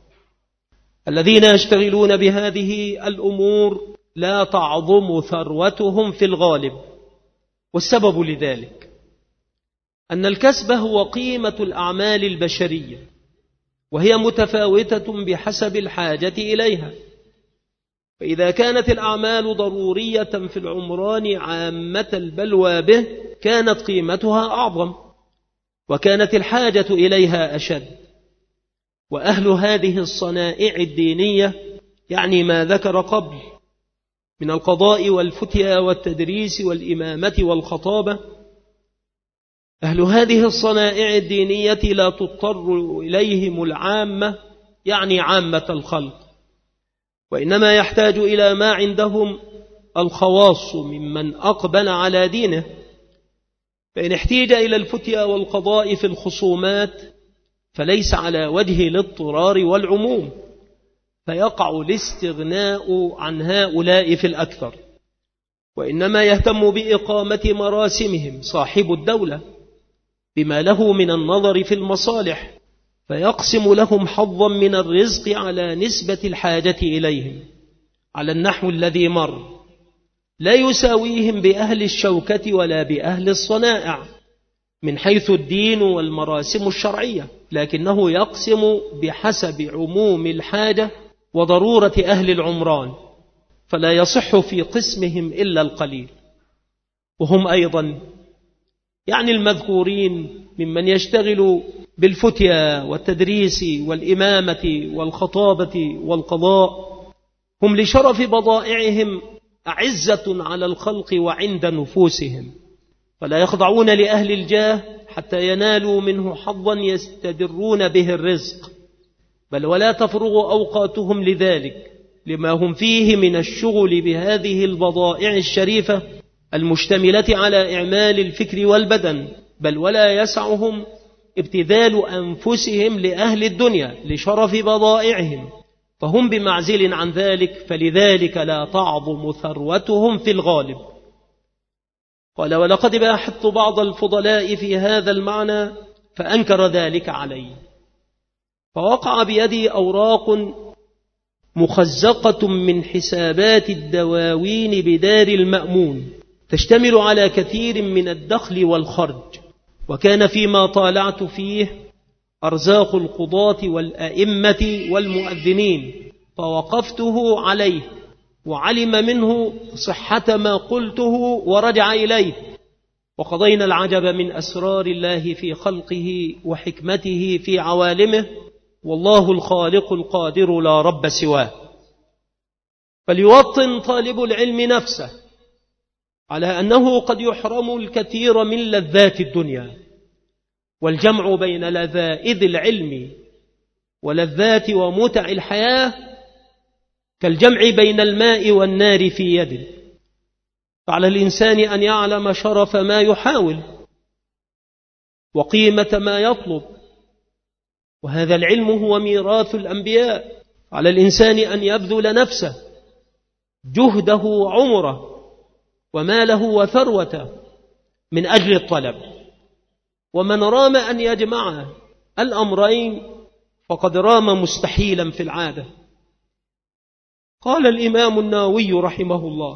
الذين يشتغلون بهذه الأمور لا تعظم ثروتهم في الغالب. والسبب لذلك أن الكسب هو قيمة الأعمال البشرية، وهي متفاوتة بحسب الحاجة إليها. فإذا كانت الأعمال ضرورية في العمران عامة البلوى به كانت قيمتها أعظم، وكانت الحاجة إليها أشد. وأهل هذه الصنائع الدينية، يعني ما ذكر قبل من القضاء والفتيا والتدريس والإمامة والخطابة، أهل هذه الصنائع الدينية لا تضطر إليهم العامة، يعني عامة الخلق، وإنما يحتاج إلى ما عندهم الخواص ممن أقبل على دينه. فإن احتيج إلى الفتيا والقضاء في الخصومات فليس على وجه الاضطرار والعموم، فيقع الاستغناء عن هؤلاء في الأكثر، وإنما يهتم بإقامة مراسمهم صاحب الدولة بما له من النظر في المصالح، فيقسم لهم حظا من الرزق على نسبة الحاجة إليهم، على النحو الذي مر، لا يساويهم بأهل الشوكة ولا بأهل الصنائع من حيث الدين والمراسم الشرعية، لكنه يقسم بحسب عموم الحاجة وضرورة أهل العمران، فلا يصح في قسمهم إلا القليل. وهم أيضا يعني المذكورين ممن يشتغل بالفتيا والتدريس والإمامة والخطابة والقضاء، هم لشرف بضائعهم أعزة على الخلق وعند نفوسهم، فلا يخضعون لأهل الجاه حتى ينالوا منه حظا يستدرون به الرزق، بل ولا تفرغ أوقاتهم لذلك لما هم فيه من الشغل بهذه البضائع الشريفة المشتملة على إعمال الفكر والبدن، بل ولا يسعهم ابتذال أنفسهم لأهل الدنيا لشرف بضائعهم، فهم بمعزل عن ذلك، فلذلك لا تعظم ثروتهم في الغالب. قال: ولقد باحثت بعض الفضلاء في هذا المعنى فأنكر ذلك علي، فوقع بيدي أوراق مخزقة من حسابات الدواوين بدار المأمون تشتمل على كثير من الدخل والخرج، وكان فيما طالعت فيه أرزاق القضاة والأئمة والمؤذنين، فوقفته عليه وعلم منه صحة ما قلته ورجع إليه، وقضينا العجب من أسرار الله في خلقه وحكمته في عوالمه، والله الخالق القادر لا رب سواه. فليوطن طالب العلم نفسه على أنه قد يحرم الكثير من لذات الدنيا، والجمع بين لذائذ العلم ولذات ومتع الحياة كالجمع بين الماء والنار في يده، فعلى الإنسان أن يعلم شرف ما يحاول وقيمة ما يطلب، وهذا العلم هو ميراث الأنبياء. على الإنسان أن يبذل نفسه جهده وعمره وماله وثروته من أجل الطلب، ومن رام أن يجمع الأمرين فقد رام مستحيلا في العادة. قال الإمام النووي رحمه الله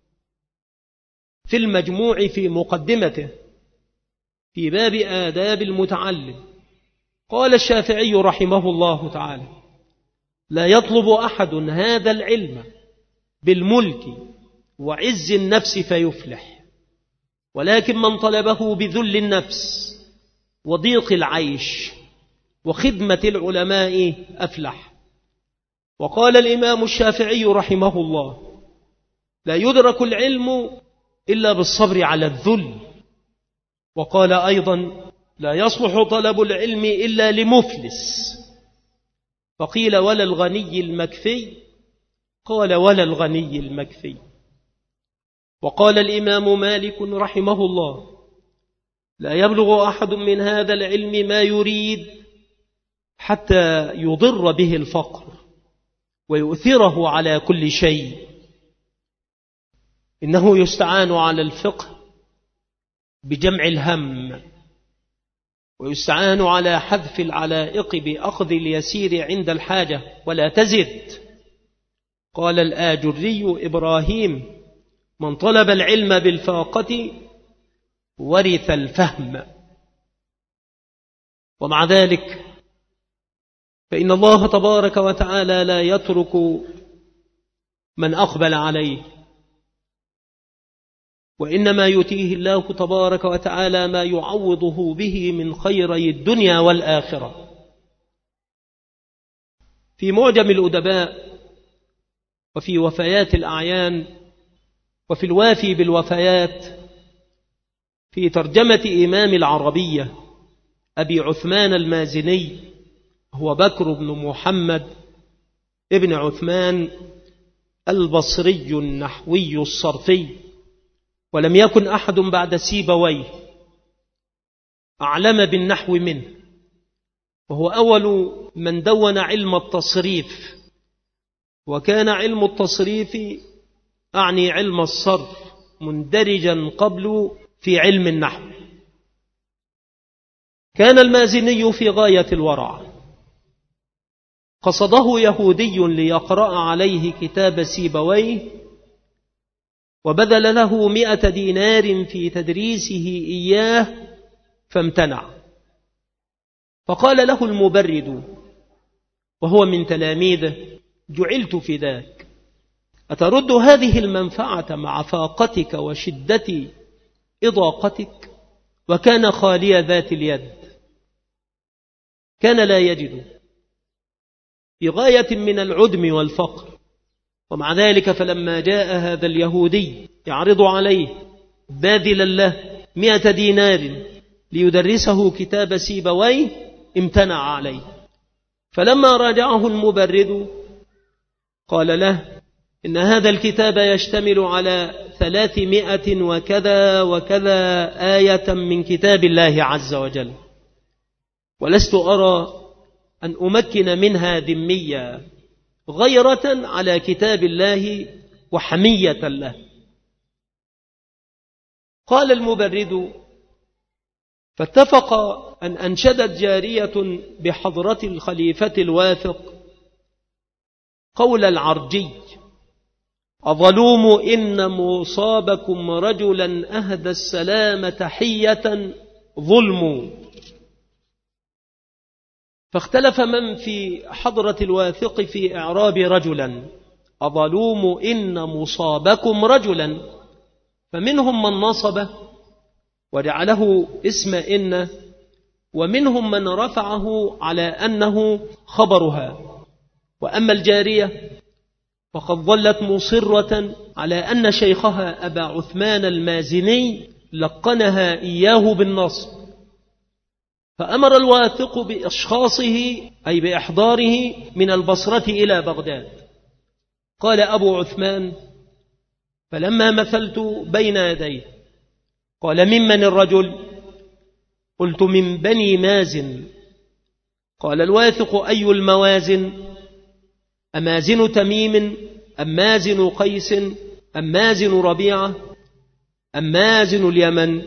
في المجموع في مقدمته في باب آداب المتعلم، قال الشافعي رحمه الله تعالى: لا يطلب أحد هذا العلم بالملك وعز النفس فيفلح، ولكن من طلبه بذل النفس وضيق العيش وخدمة العلماء أفلح. وقال الإمام الشافعي رحمه الله: لا يدرك العلم إلا بالصبر على الذل. وقال أيضا: لا يصلح طلب العلم إلا لمفلس. فقيل: ولا الغني المكفي؟ قال: ولا الغني المكفي. وقال الإمام مالك رحمه الله: لا يبلغ أحد من هذا العلم ما يريد حتى يضر به الفقر ويؤثره على كل شيء. إنه يستعان على الفقه بجمع الهم، ويستعان على حذف العلائق بأخذ اليسير عند الحاجة ولا تزد. قال الآجري إبراهيم: من طلب العلم بالفاقة ورث الفهم. ومع ذلك فإن الله تبارك وتعالى لا يترك من أقبل عليه، وإنما يؤتيه الله تبارك وتعالى ما يعوضه به من خيري الدنيا والآخرة. في معجم الأدباء وفي وفيات الأعيان وفي الوافي بالوفيات في ترجمة إمام العربية أبي عثمان المازني، هو بكر بن محمد ابن عثمان البصري النحوي الصرفي، ولم يكن أحد بعد سيبويه أعلم بالنحو منه، وهو أول من دون علم التصريف، وكان علم التصريف أعني علم الصرف مندرجا قبل في علم النحو. كان المازني في غاية الورع، قصده يهودي ليقرأ عليه كتاب سيبويه، وبذل له مئة دينار في تدريسه إياه فامتنع. فقال له المبرد وهو من تلاميذه: جعلت فداك، أترد هذه المنفعة مع فاقتك وشدة إضاقتك؟ وكان خالي ذات اليد، كان لا يجد، في غاية من العدم والفقر. ومع ذلك فلما جاء هذا اليهودي يعرض عليه باذلا له مئة دينار ليدرسه كتاب سيبويه امتنع عليه. فلما راجعه المبرد قال له: إن هذا الكتاب يشتمل على ثلاثمائة وكذا وكذا آية من كتاب الله عز وجل، ولست أرى أن أمكن منها ذمية غيرة على كتاب الله وحمية له. قال المبرد: فاتفق أن أنشدت جارية بحضرة الخليفة الواثق قول العرجي: أظلوم إن مصابكم رجلا أهدى السلام تحية ظلم. فاختلف من في حضرة الواثق في إعراب رجلا، أظلوم إن مصابكم رجلا، فمنهم من نصبه وجعله اسم إن، ومنهم من رفعه على أنه خبرها. وأما الجارية فقد ظلت مصرة على أن شيخها أبا عثمان المازني لقنها إياه بالنصب، فأمر الواثق بإشخاصه أي بإحضاره من البصرة إلى بغداد. قال أبو عثمان: فلما مثلت بين يديه قال: ممن الرجل؟ قلت: من بني مازن. قال الواثق: أي الموازن؟ أمازن تميم أم مازن قيس أم مازن ربيعة أم مازن اليمن؟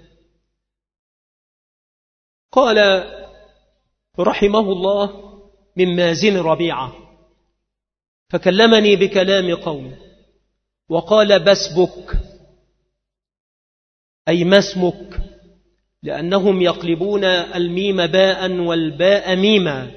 قال رحمه الله: من مازن ربيعة. فكلمني بكلام قوم وقال: بسبك، أي ما اسمك، لأنهم يقلبون الميم باء والباء ميما.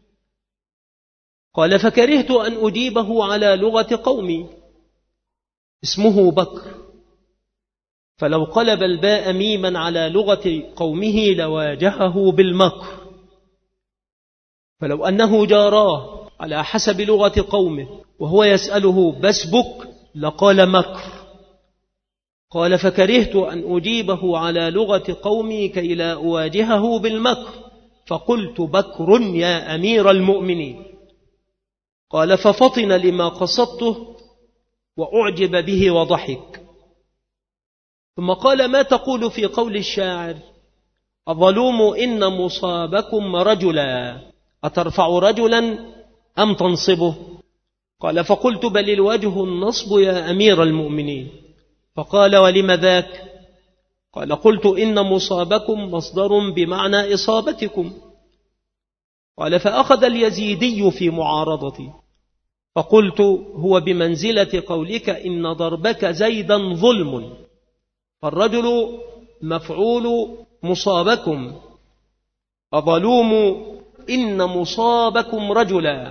قال: فكرهت أن أجيبه على لغة قومي، اسمه بكر، فلو قلب الباء ميما على لغة قومه لواجهه بالمكر، فلو أنه جاراه على حسب لغة قومه وهو يسأله بسبك لقال مكر. قال: فكرهت أن أجيبه على لغة قومي كي لا أواجهه بالمكر، فقلت: بكر يا أمير المؤمنين. قال: ففطن لما قصدته وأعجب به وضحك. ثم قال: ما تقول في قول الشاعر: أظلوم إن مصابكم رجلا، أترفع رجلا أم تنصبه؟ قال: فقلت: بل الوجه النصب يا أمير المؤمنين. فقال: ولم ذاك؟ قال: قلت: إن مصابكم مصدر بمعنى إصابتكم. قال: فأخذ اليزيدي في معارضتي، فقلت: هو بمنزلة قولك إن ضربك زيدا ظلم، فالرجل مفعول مصابكم، أظلوم إن مصابكم رجلا،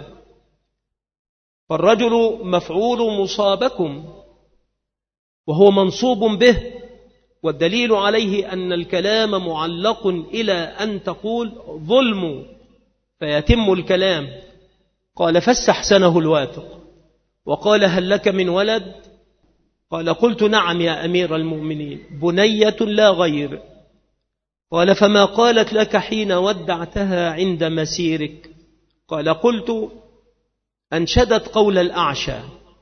فالرجل مفعول مصابكم، وهو منصوب به، والدليل عليه أن الكلام معلق إلى أن تقول ظلم فيتم الكلام. قال: فاستحسنه الواثق وقال: هل لك من ولد؟ قال: قلت: نعم يا أمير المؤمنين، بنية لا غير. قال: فما قالت لك حين ودعتها عند مسيرك؟ قال: قلت: أنشدت قول الأعشى،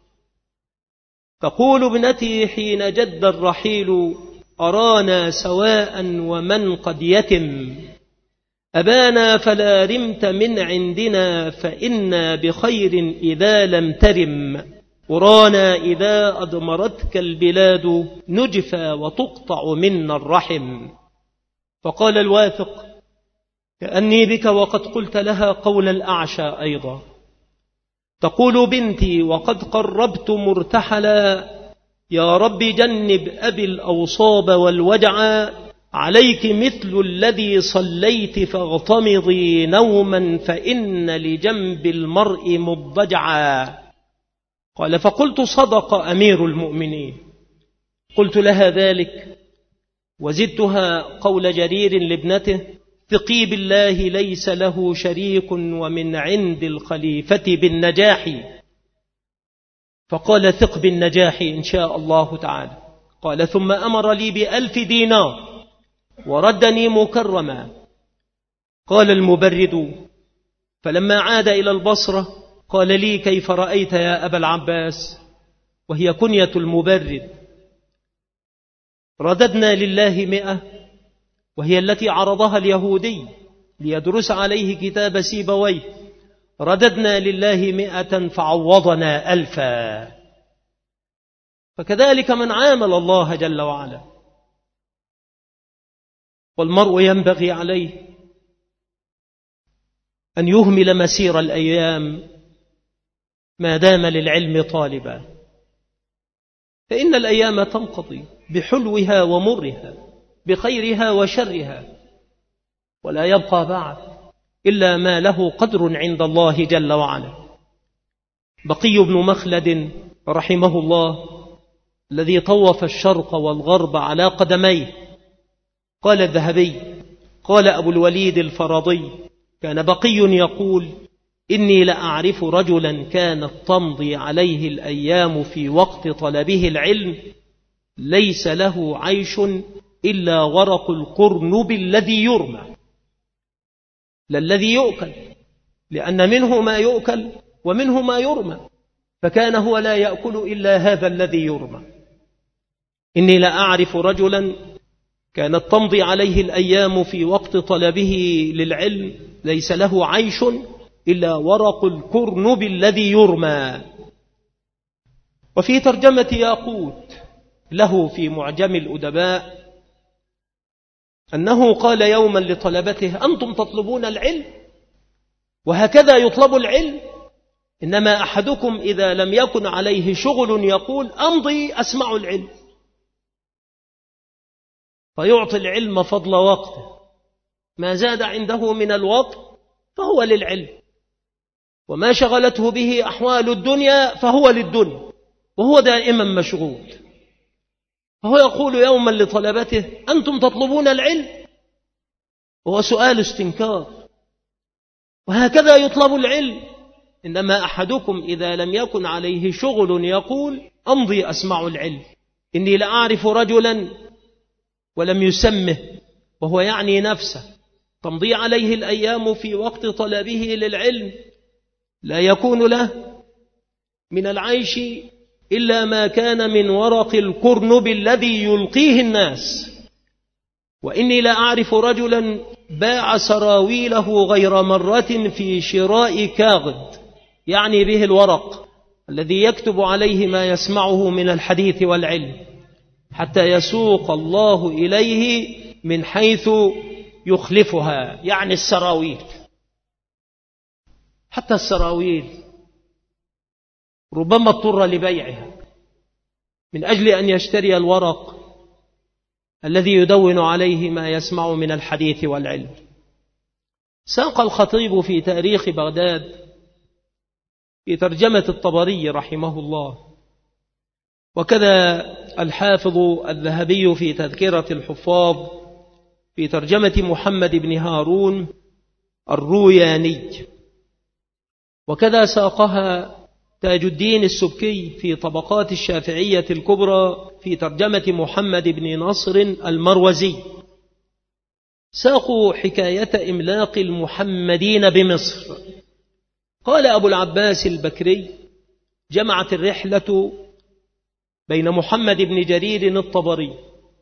تقول ابنتي حين جد الرحيل أرانا سواء ومن قد يتم، أبانا فلا رمت من عندنا فإنا بخير إذا لم ترم، أرانا إذا أدمرتك البلاد نجفى وتقطع منا الرحم. فقال الواثق: كأني بك وقد قلت لها قول الأعشى أيضا، تقول بنتي وقد قربت مرتحلا يا رب جنب أبي الأوصاب والوجع، عليك مثل الذي صليت فاغتمضي نوما، فإن لجنب المرء مضجعا. قال فقلت صدق أمير المؤمنين. قلت لها ذلك وزدتها قول جرير لابنته: ثقي بالله ليس له شريك ومن عند الخليفة بالنجاح. فقال ثق بالنجاح إن شاء الله تعالى. قال ثم أمر لي بألف دينار وردني مكرما. قال المبرد فلما عاد إلى البصرة قال لي: كيف رأيت يا أبا العباس؟ وهي كنية المبرد. رددنا لله مئة، وهي التي عرضها اليهودي ليدرس عليه كتاب سيبويه. رددنا لله مئة فعوضنا ألفا. فكذلك من عامل الله جل وعلا. والمرء ينبغي عليه أن يهمل مسير الأيام ما دام للعلم طالبا، فإن الأيام تنقضي بحلوها ومرها، بخيرها وشرها، ولا يبقى بعد إلا ما له قدر عند الله جل وعلا. بقي بن مخلد رحمه الله الذي طوف الشرق والغرب على قدميه، قال الذهبي قال أبو الوليد الفرضي: كان بقي يقول: إني لأعرف رجلا كانت تمضي عليه الأيام في وقت طلبه العلم ليس له عيش إلا ورق القرنب الذي يرمى، لا الذي يؤكل، لأن منه ما يؤكل ومنه ما يرمى، فكان هو لا يأكل إلا هذا الذي يرمى. إني لأعرف رجلا كانت تمضي عليه الأيام في وقت طلبه للعلم ليس له عيش إلا ورق الكرنب الذي يرمى. وفي ترجمة ياقوت له في معجم الأدباء أنه قال يوما لطلبته: أنتم تطلبون العلم وهكذا يطلب العلم، إنما أحدكم إذا لم يكن عليه شغل يقول: أمضي أسمع العلم، فيعطي العلم فضل وقته، ما زاد عنده من الوقت فهو للعلم، وما شغلته به أحوال الدنيا فهو للدنيا، وهو دائما مشغول. فهو يقول يوما لطلبته: أنتم تطلبون العلم، وهو سؤال استنكار، وهكذا يطلب العلم، إنما أحدكم إذا لم يكن عليه شغل يقول: أمضي أسمع العلم. إني لأعرف رجلا، ولم يسمه، وهو يعني نفسه، تمضي عليه الأيام في وقت طلبه للعلم لا يكون له من العيش إلا ما كان من ورق الكرنب الذي يلقيه الناس. وإني لا أعرف رجلا باع سراويله غير مرة في شراء كاغد، يعني به الورق الذي يكتب عليه ما يسمعه من الحديث والعلم، حتى يسوق الله إليه من حيث يخلفها، يعني السراويل. حتى السراويل ربما اضطر لبيعها من أجل أن يشتري الورق الذي يدون عليه ما يسمع من الحديث والعلم. ساق الخطيب في تاريخ بغداد في ترجمة الطبري رحمه الله، وكذا الحافظ الذهبي في تذكرة الحفاظ في ترجمة محمد بن هارون الروياني، وكذا ساقها تاج الدين السبكي في طبقات الشافعية الكبرى في ترجمة محمد بن نصر المروزي. ساقوا حكاية إملاق المحمدين بمصر. قال أبو العباس البكري: جمعت الرحلة بين محمد بن جرير الطبري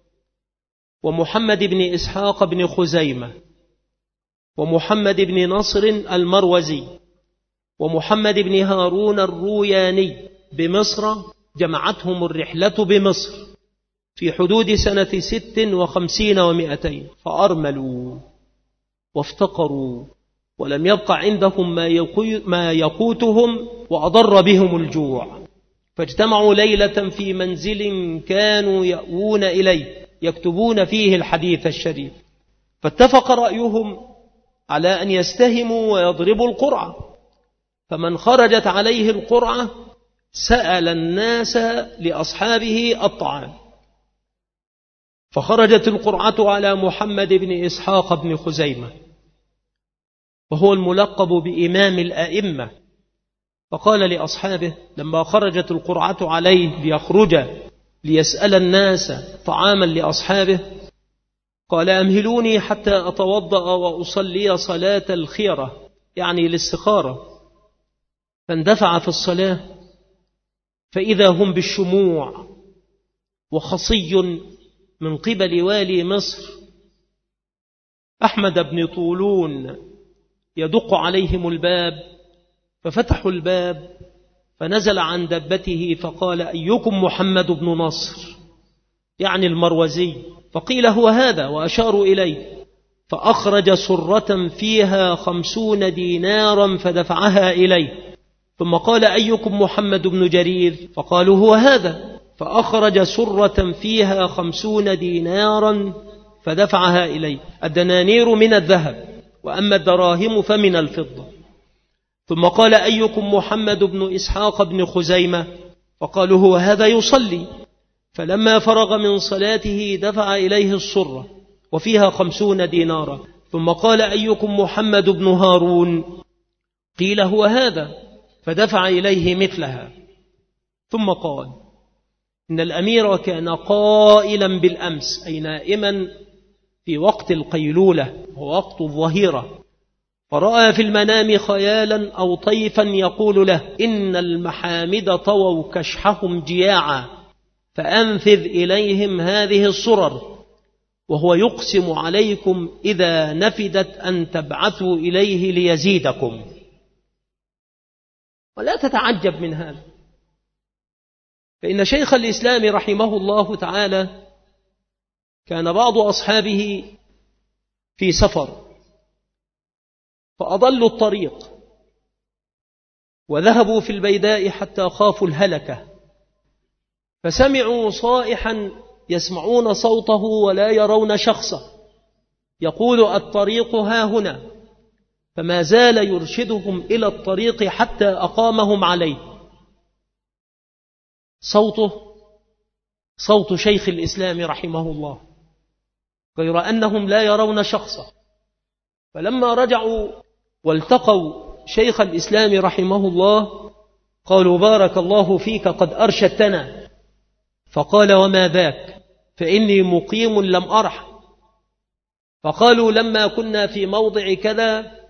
ومحمد بن إسحاق بن خزيمة ومحمد بن نصر المروزي ومحمد بن هارون الروياني بمصر، جمعتهم الرحلة بمصر في حدود سنة ست وخمسين ومئتين، فأرملوا وافتقروا ولم يبق عندهم ما يقوتهم وأضر بهم الجوع. فاجتمعوا ليلة في منزل كانوا يأوون إليه يكتبون فيه الحديث الشريف، فاتفق رأيهم على أن يستهموا ويضربوا القرعة، فمن خرجت عليه القرعة سأل الناس لأصحابه الطعام، فخرجت القرعة على محمد بن إسحاق بن خزيمة، وهو الملقب بإمام الأئمة، فقال لأصحابه لما خرجت القرعة عليه ليخرج ليسأل الناس طعاما لأصحابه، قال أمهلوني حتى أتوضأ وأصلي صلاة الخيرة، يعني الاستخارة. فاندفع في الصلاة فإذا هم بالشموع وخصي من قبل والي مصر أحمد بن طولون يدق عليهم الباب، ففتحوا الباب فنزل عن دبته فقال أيكم محمد بن نصر، يعني المروزي، فقيل هو هذا وأشاروا إليه، فأخرج سرة فيها خمسون دينارا فدفعها إليه، ثم قال أيكم محمد بن جرير، فقالوا هو هذا، فأخرج سرة فيها خمسون دينارا فدفعها إليه، الدنانير من الذهب وأما الدراهم فمن الفضة، ثم قال أيكم محمد بن إسحاق بن خزيمة، فقالوا هو هذا يصلي، فلما فرغ من صلاته دفع إليه السرة وفيها خمسون دينارا، ثم قال أيكم محمد بن هارون، قيل هو هذا، فدفع إليه مثلها، ثم قال إن الأمير كان قائلا بالأمس، أي نائما في وقت القيلولة ووقت الظهيرة، فرأى في المنام خيالا أو طيفا يقول له إن المحامد طووا كشحهم جياعا فأنفذ إليهم هذه السرر، وهو يقسم عليكم إذا نفدت أن تبعثوا إليه ليزيدكم. ولا تتعجب من هذا، فإن شيخ الإسلام رحمه الله تعالى كان بعض أصحابه في سفر فأضلوا الطريق وذهبوا في البيداء حتى خافوا الهلكة، فسمعوا صائحا يسمعون صوته ولا يرون شخصه يقول الطريق ها هنا، فما زال يرشدهم إلى الطريق حتى أقامهم عليه. صوته صوت شيخ الإسلام رحمه الله، غير أنهم لا يرون شخصه. فلما رجعوا والتقوا شيخ الإسلام رحمه الله قالوا بارك الله فيك قد أرشدتنا، فقال وما ذاك، فإني مقيم لم أرح. فقالوا لما كنا في موضع كذا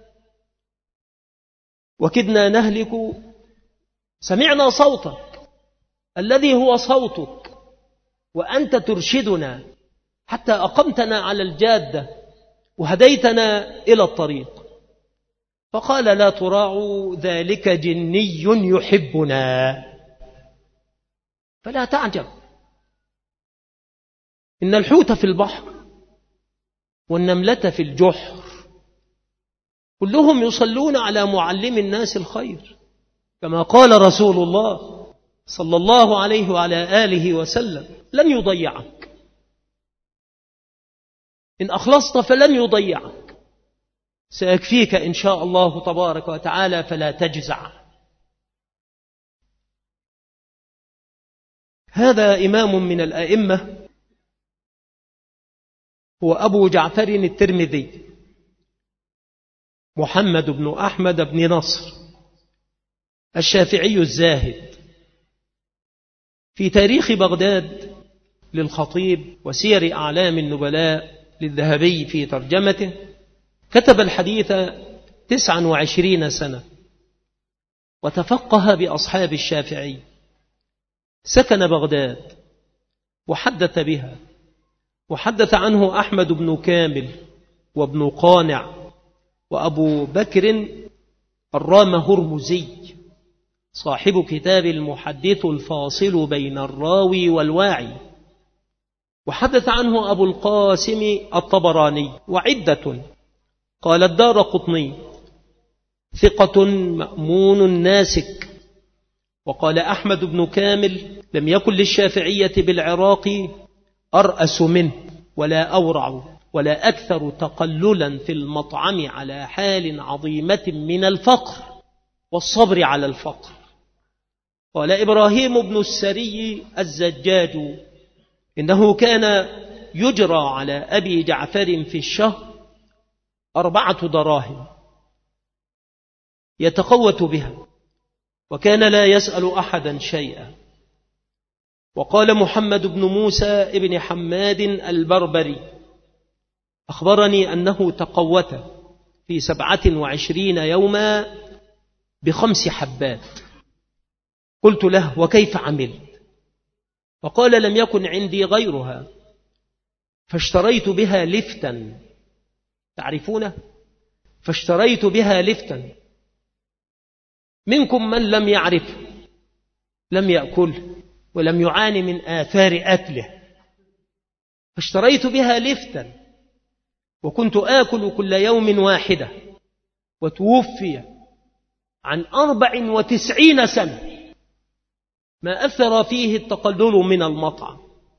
وكدنا نهلك سمعنا صوتك الذي هو صوتك وأنت ترشدنا حتى أقمتنا على الجادة وهديتنا إلى الطريق. فقال لا تراعوا ذلك جني يحبنا، فلا تعجب، إن الحوت في البحر والنملة في الجحر كلهم يصلون على معلم الناس الخير، كما قال رسول الله صلى الله عليه وعلى آله وسلم لن يضيعك، إن أخلصت فلن يضيعك، سيكفيك إن شاء الله تبارك وتعالى، فلا تجزع. هذا إمام من الأئمة هو أبو جعفر الترمذي محمد بن أحمد بن نصر الشافعي الزاهد. في تاريخ بغداد للخطيب وسير أعلام النبلاء للذهبي في ترجمته كتب الحديث تسعا وعشرين سنة، وتفقه بأصحاب الشافعي، سكن بغداد وحدث بها، وحدث عنه أحمد بن كامل وابن قانع وأبو بكر الرام هرمزي صاحب كتاب المحدث الفاصل بين الراوي والواعي، وحدث عنه أبو القاسم الطبراني وعدة. قال الدارقطني ثقة مأمون ناسك وقال أحمد بن كامل: لم يكن للشافعية بالعراق أرأس منه ولا أورع ولا أكثر تقللا في المطعم على حال عظيمة من الفقر والصبر على الفقر. قال إبراهيم بن السري الزجاج: إنه كان يجرى على أبي جعفر في الشهر أربعة دراهم يتقوت بها، وكان لا يسأل أحدا شيئا. وقال محمد بن موسى ابن حماد البربري: أخبرني أنه تقوت في سبعة وعشرين يوما بخمس حبات. قلت له: وكيف عملت؟ فقال: لم يكن عندي غيرها فاشتريت بها لفتا. تعرفونه؟ فاشتريت بها لفتا. منكم من لم يعرف لم يأكل ولم يعاني من آثار أكله. فاشتريت بها لفتا وكنت آكل كل يوم واحدة، وتوفي عن أربع وتسعين سنة ما أثر فيه التقلل من المطعم.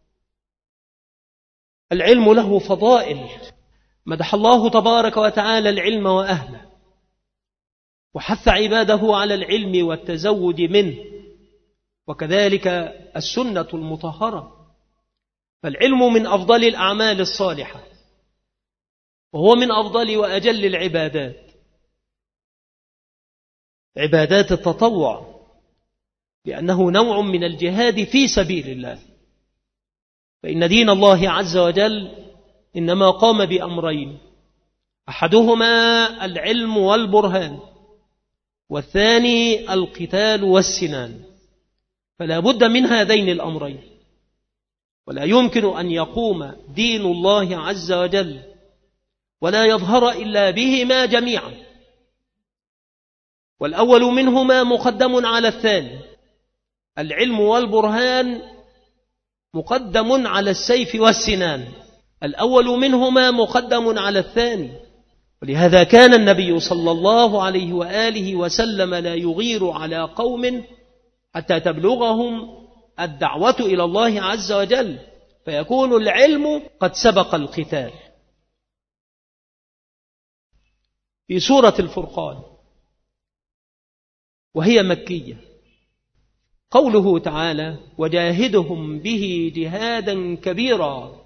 العلم له فضائل، مدح الله تبارك وتعالى العلم وأهله، وحث عباده على العلم والتزود منه، وكذلك السنة المطهرة. فالعلم من أفضل الأعمال الصالحة، وهو من أفضل وأجل العبادات، عبادات التطوع، لأنه نوع من الجهاد في سبيل الله. فإن دين الله عز وجل إنما قام بأمرين: أحدهما العلم والبرهان، والثاني القتال والسنان. فلا بد من هذين الأمرين، ولا يمكن أن يقوم دين الله عز وجل ولا يظهر إلا بهما جميعا. والأول منهما مقدم على الثاني، العلم والبرهان مقدم على السيف والسنان، الأول منهما مقدم على الثاني. ولهذا كان النبي صلى الله عليه وآله وسلم لا يغير على قوم حتى تبلغهم الدعوة إلى الله عز وجل، فيكون العلم قد سبق القتال. في سورة الفرقان وهي مكية قوله تعالى: وجاهدهم به جهادا كبيرا.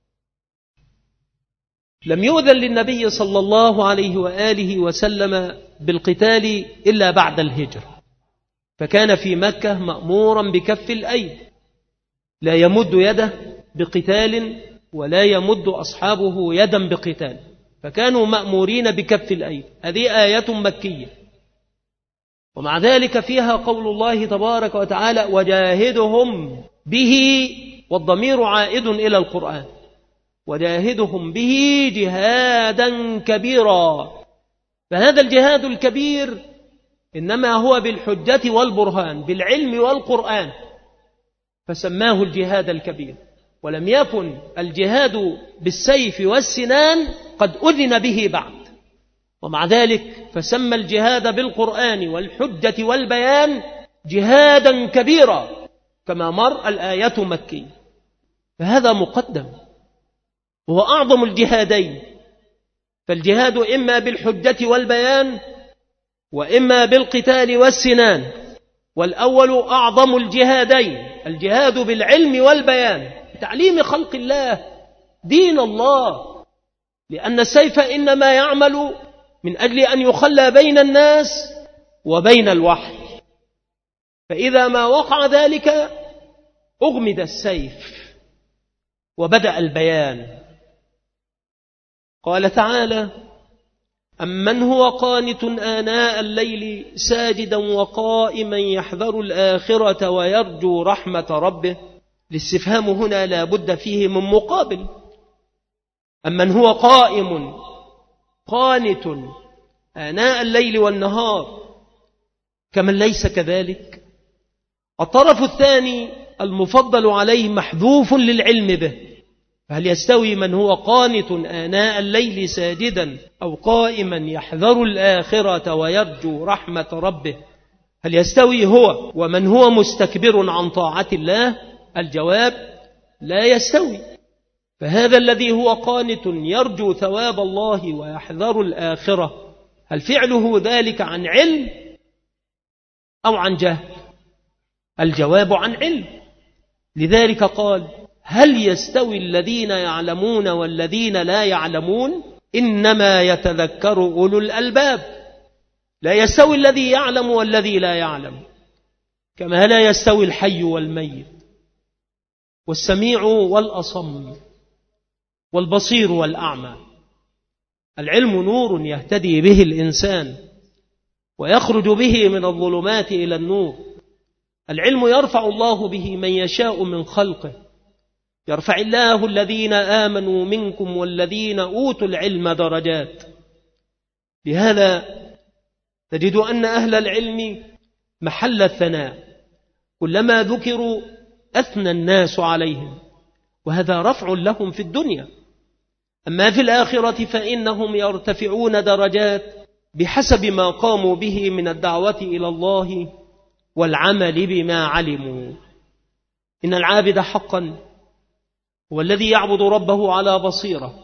لم يؤذن للنبي صلى الله عليه وآله وسلم بالقتال إلا بعد الهجرة، فكان في مكة مأمورا بكف الأيد، لا يمد يده بقتال ولا يمد أصحابه يدا بقتال، فكانوا مأمورين بكف الأيد. هذه آية مكية، ومع ذلك فيها قول الله تبارك وتعالى: وجاهدهم به، والضمير عائد إلى القرآن، وجاهدهم به جهادا كبيرا. فهذا الجهاد الكبير إنما هو بالحجة والبرهان، بالعلم والقرآن، فسماه الجهاد الكبير. ولم يكن الجهاد بالسيف والسنان قد أذن به بعد، ومع ذلك فسمى الجهاد بالقرآن والحجة والبيان جهادا كبيرا، كما مر الآية مكية. فهذا مقدم، وهو أعظم الجهادين. فالجهاد إما بالحجة والبيان وإما بالقتال والسنان، والأول أعظم الجهادين، الجهاد بالعلم والبيان، تعليم خلق الله دين الله. لأن السيف إنما يعمل من أجل أن يخلى بين الناس وبين الوحي، فإذا ما وقع ذلك أغمد السيف وبدأ البيان. قال تعالى: أمن هو قانت آناء الليل ساجدا وقائما يحذر الآخرة ويرجو رحمة ربه. الاستفهام هنا لا بد فيه من مقابل. أمن هو قائم قانت آناء الليل والنهار كمن ليس كذلك. الطرف الثاني المفضل عليه محذوف للعلم به، فهل يستوي من هو قانت آناء الليل ساجدا أو قائما يحذر الآخرة ويرجو رحمة ربه؟ هل يستوي هو ومن هو مستكبر عن طاعة الله؟ الجواب لا يستوي. فهذا الذي هو قانت يرجو ثواب الله ويحذر الآخرة، هل فعله ذلك عن علم أو عن جهل؟ الجواب عن علم. لذلك قال: هل يستوي الذين يعلمون والذين لا يعلمون؟ إنما يتذكر أولو الألباب. لا يستوي الذي يعلم والذي لا يعلم، كما لا يستوي الحي والميت والسميع والأصم والبصير والأعمى. العلم نور يهتدي به الإنسان ويخرج به من الظلمات إلى النور. العلم يرفع الله به من يشاء من خلقه، يرفع الله الذين آمنوا منكم والذين أوتوا العلم درجات. بهذا تجد أن أهل العلم محل الثناء، كلما ذكروا أثنى الناس عليهم، وهذا رفع لهم في الدنيا. أما في الآخرة فإنهم يرتفعون درجات بحسب ما قاموا به من الدعوة إلى الله والعمل بما علموا. إن العابد حقا هو الذي يعبد ربه على بصيرة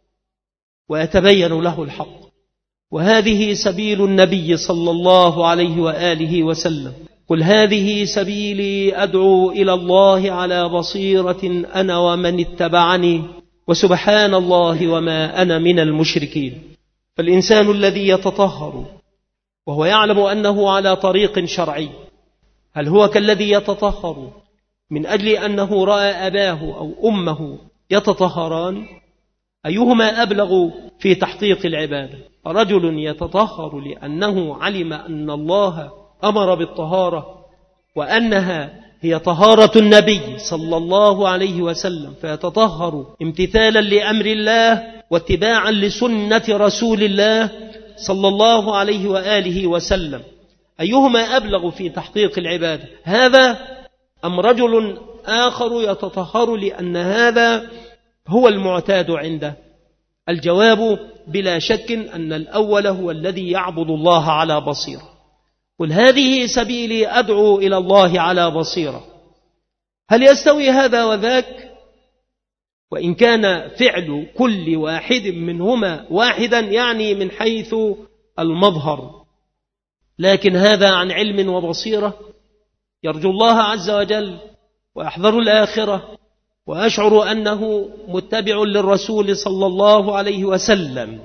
ويتبين له الحق، وهذه سبيل النبي صلى الله عليه وآله وسلم. قل هذه سبيلي أدعو إلى الله على بصيرة أنا ومن اتبعني وسبحان الله وما أنا من المشركين. فالإنسان الذي يتطهر وهو يعلم أنه على طريق شرعي، هل هو كالذي يتطهر من أجل أنه رأى أباه أو أمه يتطهران؟ أيهما أبلغ في تحقيق العبادة؟ رجل يتطهر لأنه علم أن الله أمر بالطهارة وأنها هي طهارة النبي صلى الله عليه وسلم، فيتطهر امتثالا لأمر الله واتباعا لسنة رسول الله صلى الله عليه وآله وسلم. أيهما أبلغ في تحقيق العبادة، هذا أم رجل آخر يتطهر لأن هذا هو المعتاد عنده؟ الجواب بلا شك أن الأول هو الذي يعبد الله على بصيرة. قل هذه سبيلي أدعو إلى الله على بصيرة. هل يستوي هذا وذاك؟ وإن كان فعل كل واحد منهما واحدا يعني من حيث المظهر، لكن هذا عن علم وبصيرة، يرجو الله عز وجل ويحذر الآخرة وأشعر أنه متبع للرسول صلى الله عليه وسلم.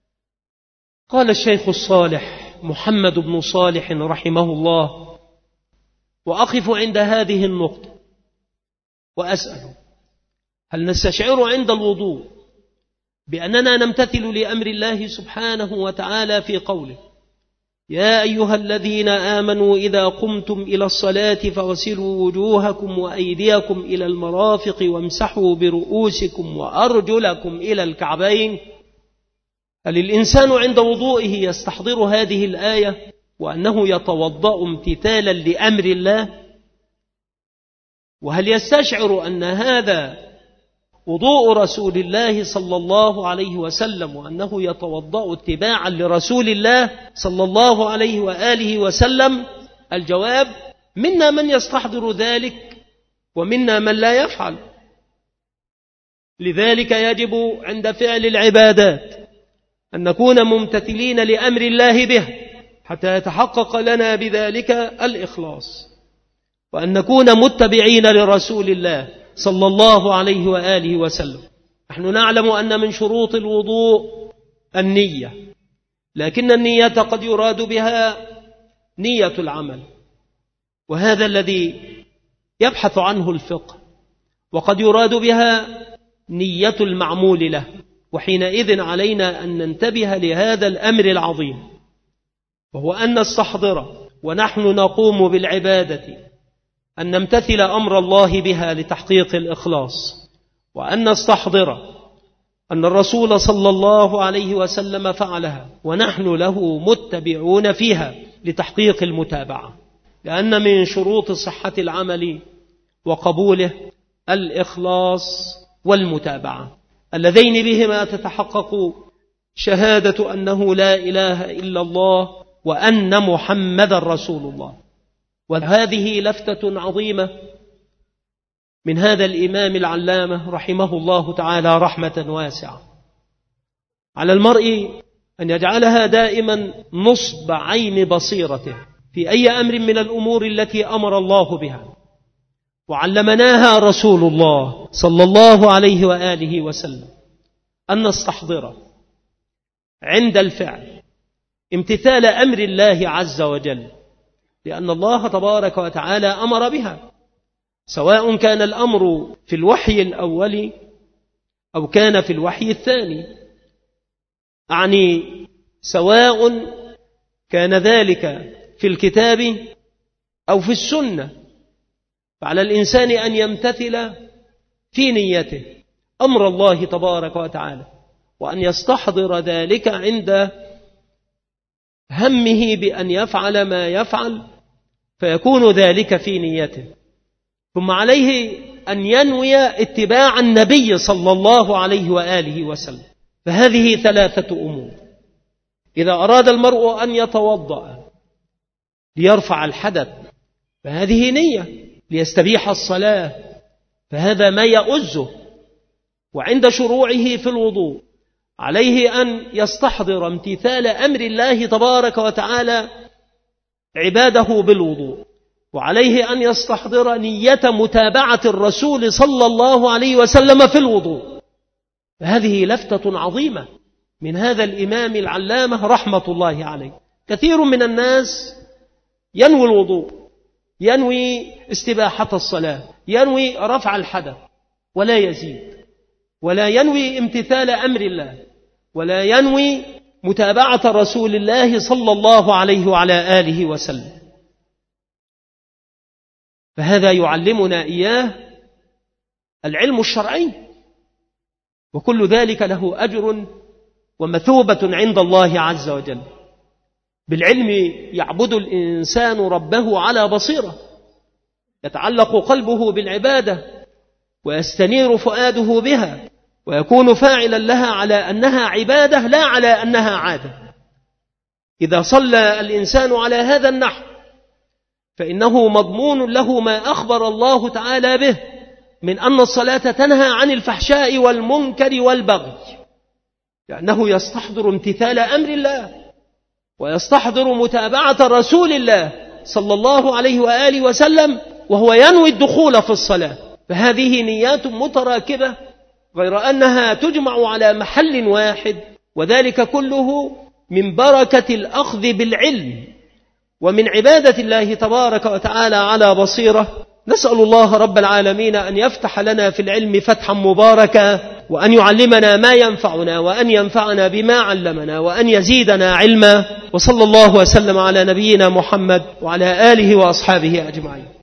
قال الشيخ الصالح محمد بن صالح رحمه الله: وأقف عند هذه النقطة وأسأل: هل نستشعر عند الوضوء بأننا نمتثل لأمر الله سبحانه وتعالى في قوله: يا أيها الذين آمنوا إذا قمتم إلى الصلاة فاغسلوا وجوهكم وأيديكم إلى المرافق وامسحوا برؤوسكم وأرجلكم إلى الكعبين؟ هل الإنسان عند وضوئه يستحضر هذه الآية وأنه يتوضأ امتثالا لأمر الله؟ وهل يستشعر أن هذا وضوء رسول الله صلى الله عليه وسلم وأنه يتوضأ اتباعا لرسول الله صلى الله عليه وآله وسلم؟ الجواب: منا من يستحضر ذلك ومنا من لا يفعل. لذلك يجب عند فعل العبادات أن نكون ممتثلين لأمر الله به حتى يتحقق لنا بذلك الإخلاص، وأن نكون متبعين لرسول الله صلى الله عليه وآله وسلم. نحن نعلم أن من شروط الوضوء النية، لكن النية قد يراد بها نية العمل، وهذا الذي يبحث عنه الفقه، وقد يراد بها نية المعمول له. وحينئذ علينا أن ننتبه لهذا الأمر العظيم، وهو أن نستحضر ونحن نقوم بالعبادة أن نمتثل أمر الله بها لتحقيق الإخلاص، وأن نستحضر أن الرسول صلى الله عليه وسلم فعلها ونحن له متبعون فيها لتحقيق المتابعة، لأن من شروط صحة العمل وقبوله الإخلاص والمتابعة، اللذين بهما تتحقق شهادة أنه لا إله إلا الله وأن محمد رسول الله. وهذه لفتة عظيمة من هذا الإمام العلامة رحمه الله تعالى رحمة واسعة. على المرء أن يجعلها دائما نصب عين بصيرته في أي أمر من الأمور التي أمر الله بها وعلمناها رسول الله صلى الله عليه وآله وسلم، أن نستحضر عند الفعل امتثال أمر الله عز وجل، لأن الله تبارك وتعالى أمر بها، سواء كان الأمر في الوحي الأول أو كان في الوحي الثاني، أعني سواء كان ذلك في الكتاب أو في السنة، فعلى الإنسان أن يمتثل في نيته أمر الله تبارك وتعالى، وأن يستحضر ذلك عند همه بأن يفعل ما يفعل فيكون ذلك في نيته. ثم عليه أن ينوي اتباع النبي صلى الله عليه وآله وسلم. فهذه ثلاثة أمور. إذا أراد المرء أن يتوضأ ليرفع الحدث فهذه نية، ليستبيح الصلاة فهذا ما يؤزه. وعند شروعه في الوضوء عليه أن يستحضر امتثال أمر الله تبارك وتعالى عباده بالوضوء، وعليه أن يستحضر نية متابعة الرسول صلى الله عليه وسلم في الوضوء. فهذه لفتة عظيمة من هذا الإمام العلامة رحمة الله عليه. كثير من الناس ينوي الوضوء، ينوي استباحة الصلاة، ينوي رفع الحدث ولا يزيد، ولا ينوي امتثال أمر الله، ولا ينوي متابعة رسول الله صلى الله عليه وعلى آله وسلم. فهذا يعلمنا إياه العلم الشرعي، وكل ذلك له أجر ومثوبة عند الله عز وجل. بالعلم يعبد الإنسان ربه على بصيرة، يتعلق قلبه بالعبادة ويستنير فؤاده بها، ويكون فاعلا لها على أنها عبادة لا على أنها عادة. إذا صلى الإنسان على هذا النحو فإنه مضمون له ما أخبر الله تعالى به من أن الصلاة تنهى عن الفحشاء والمنكر والبغي، لأنه يستحضر امتثال أمر الله ويستحضر متابعة رسول الله صلى الله عليه وآله وسلم، وهو ينوي الدخول في الصلاة. فهذه نيات متراكبة، غير أنها تجمع على محل واحد، وذلك كله من بركة الأخذ بالعلم ومن عبادة الله تبارك وتعالى على بصيرة. نسأل الله رب العالمين أن يفتح لنا في العلم فتحا مباركا، وأن يعلمنا ما ينفعنا، وأن ينفعنا بما علمنا، وأن يزيدنا علما. وصلى الله وسلم على نبينا محمد وعلى آله وأصحابه أجمعين.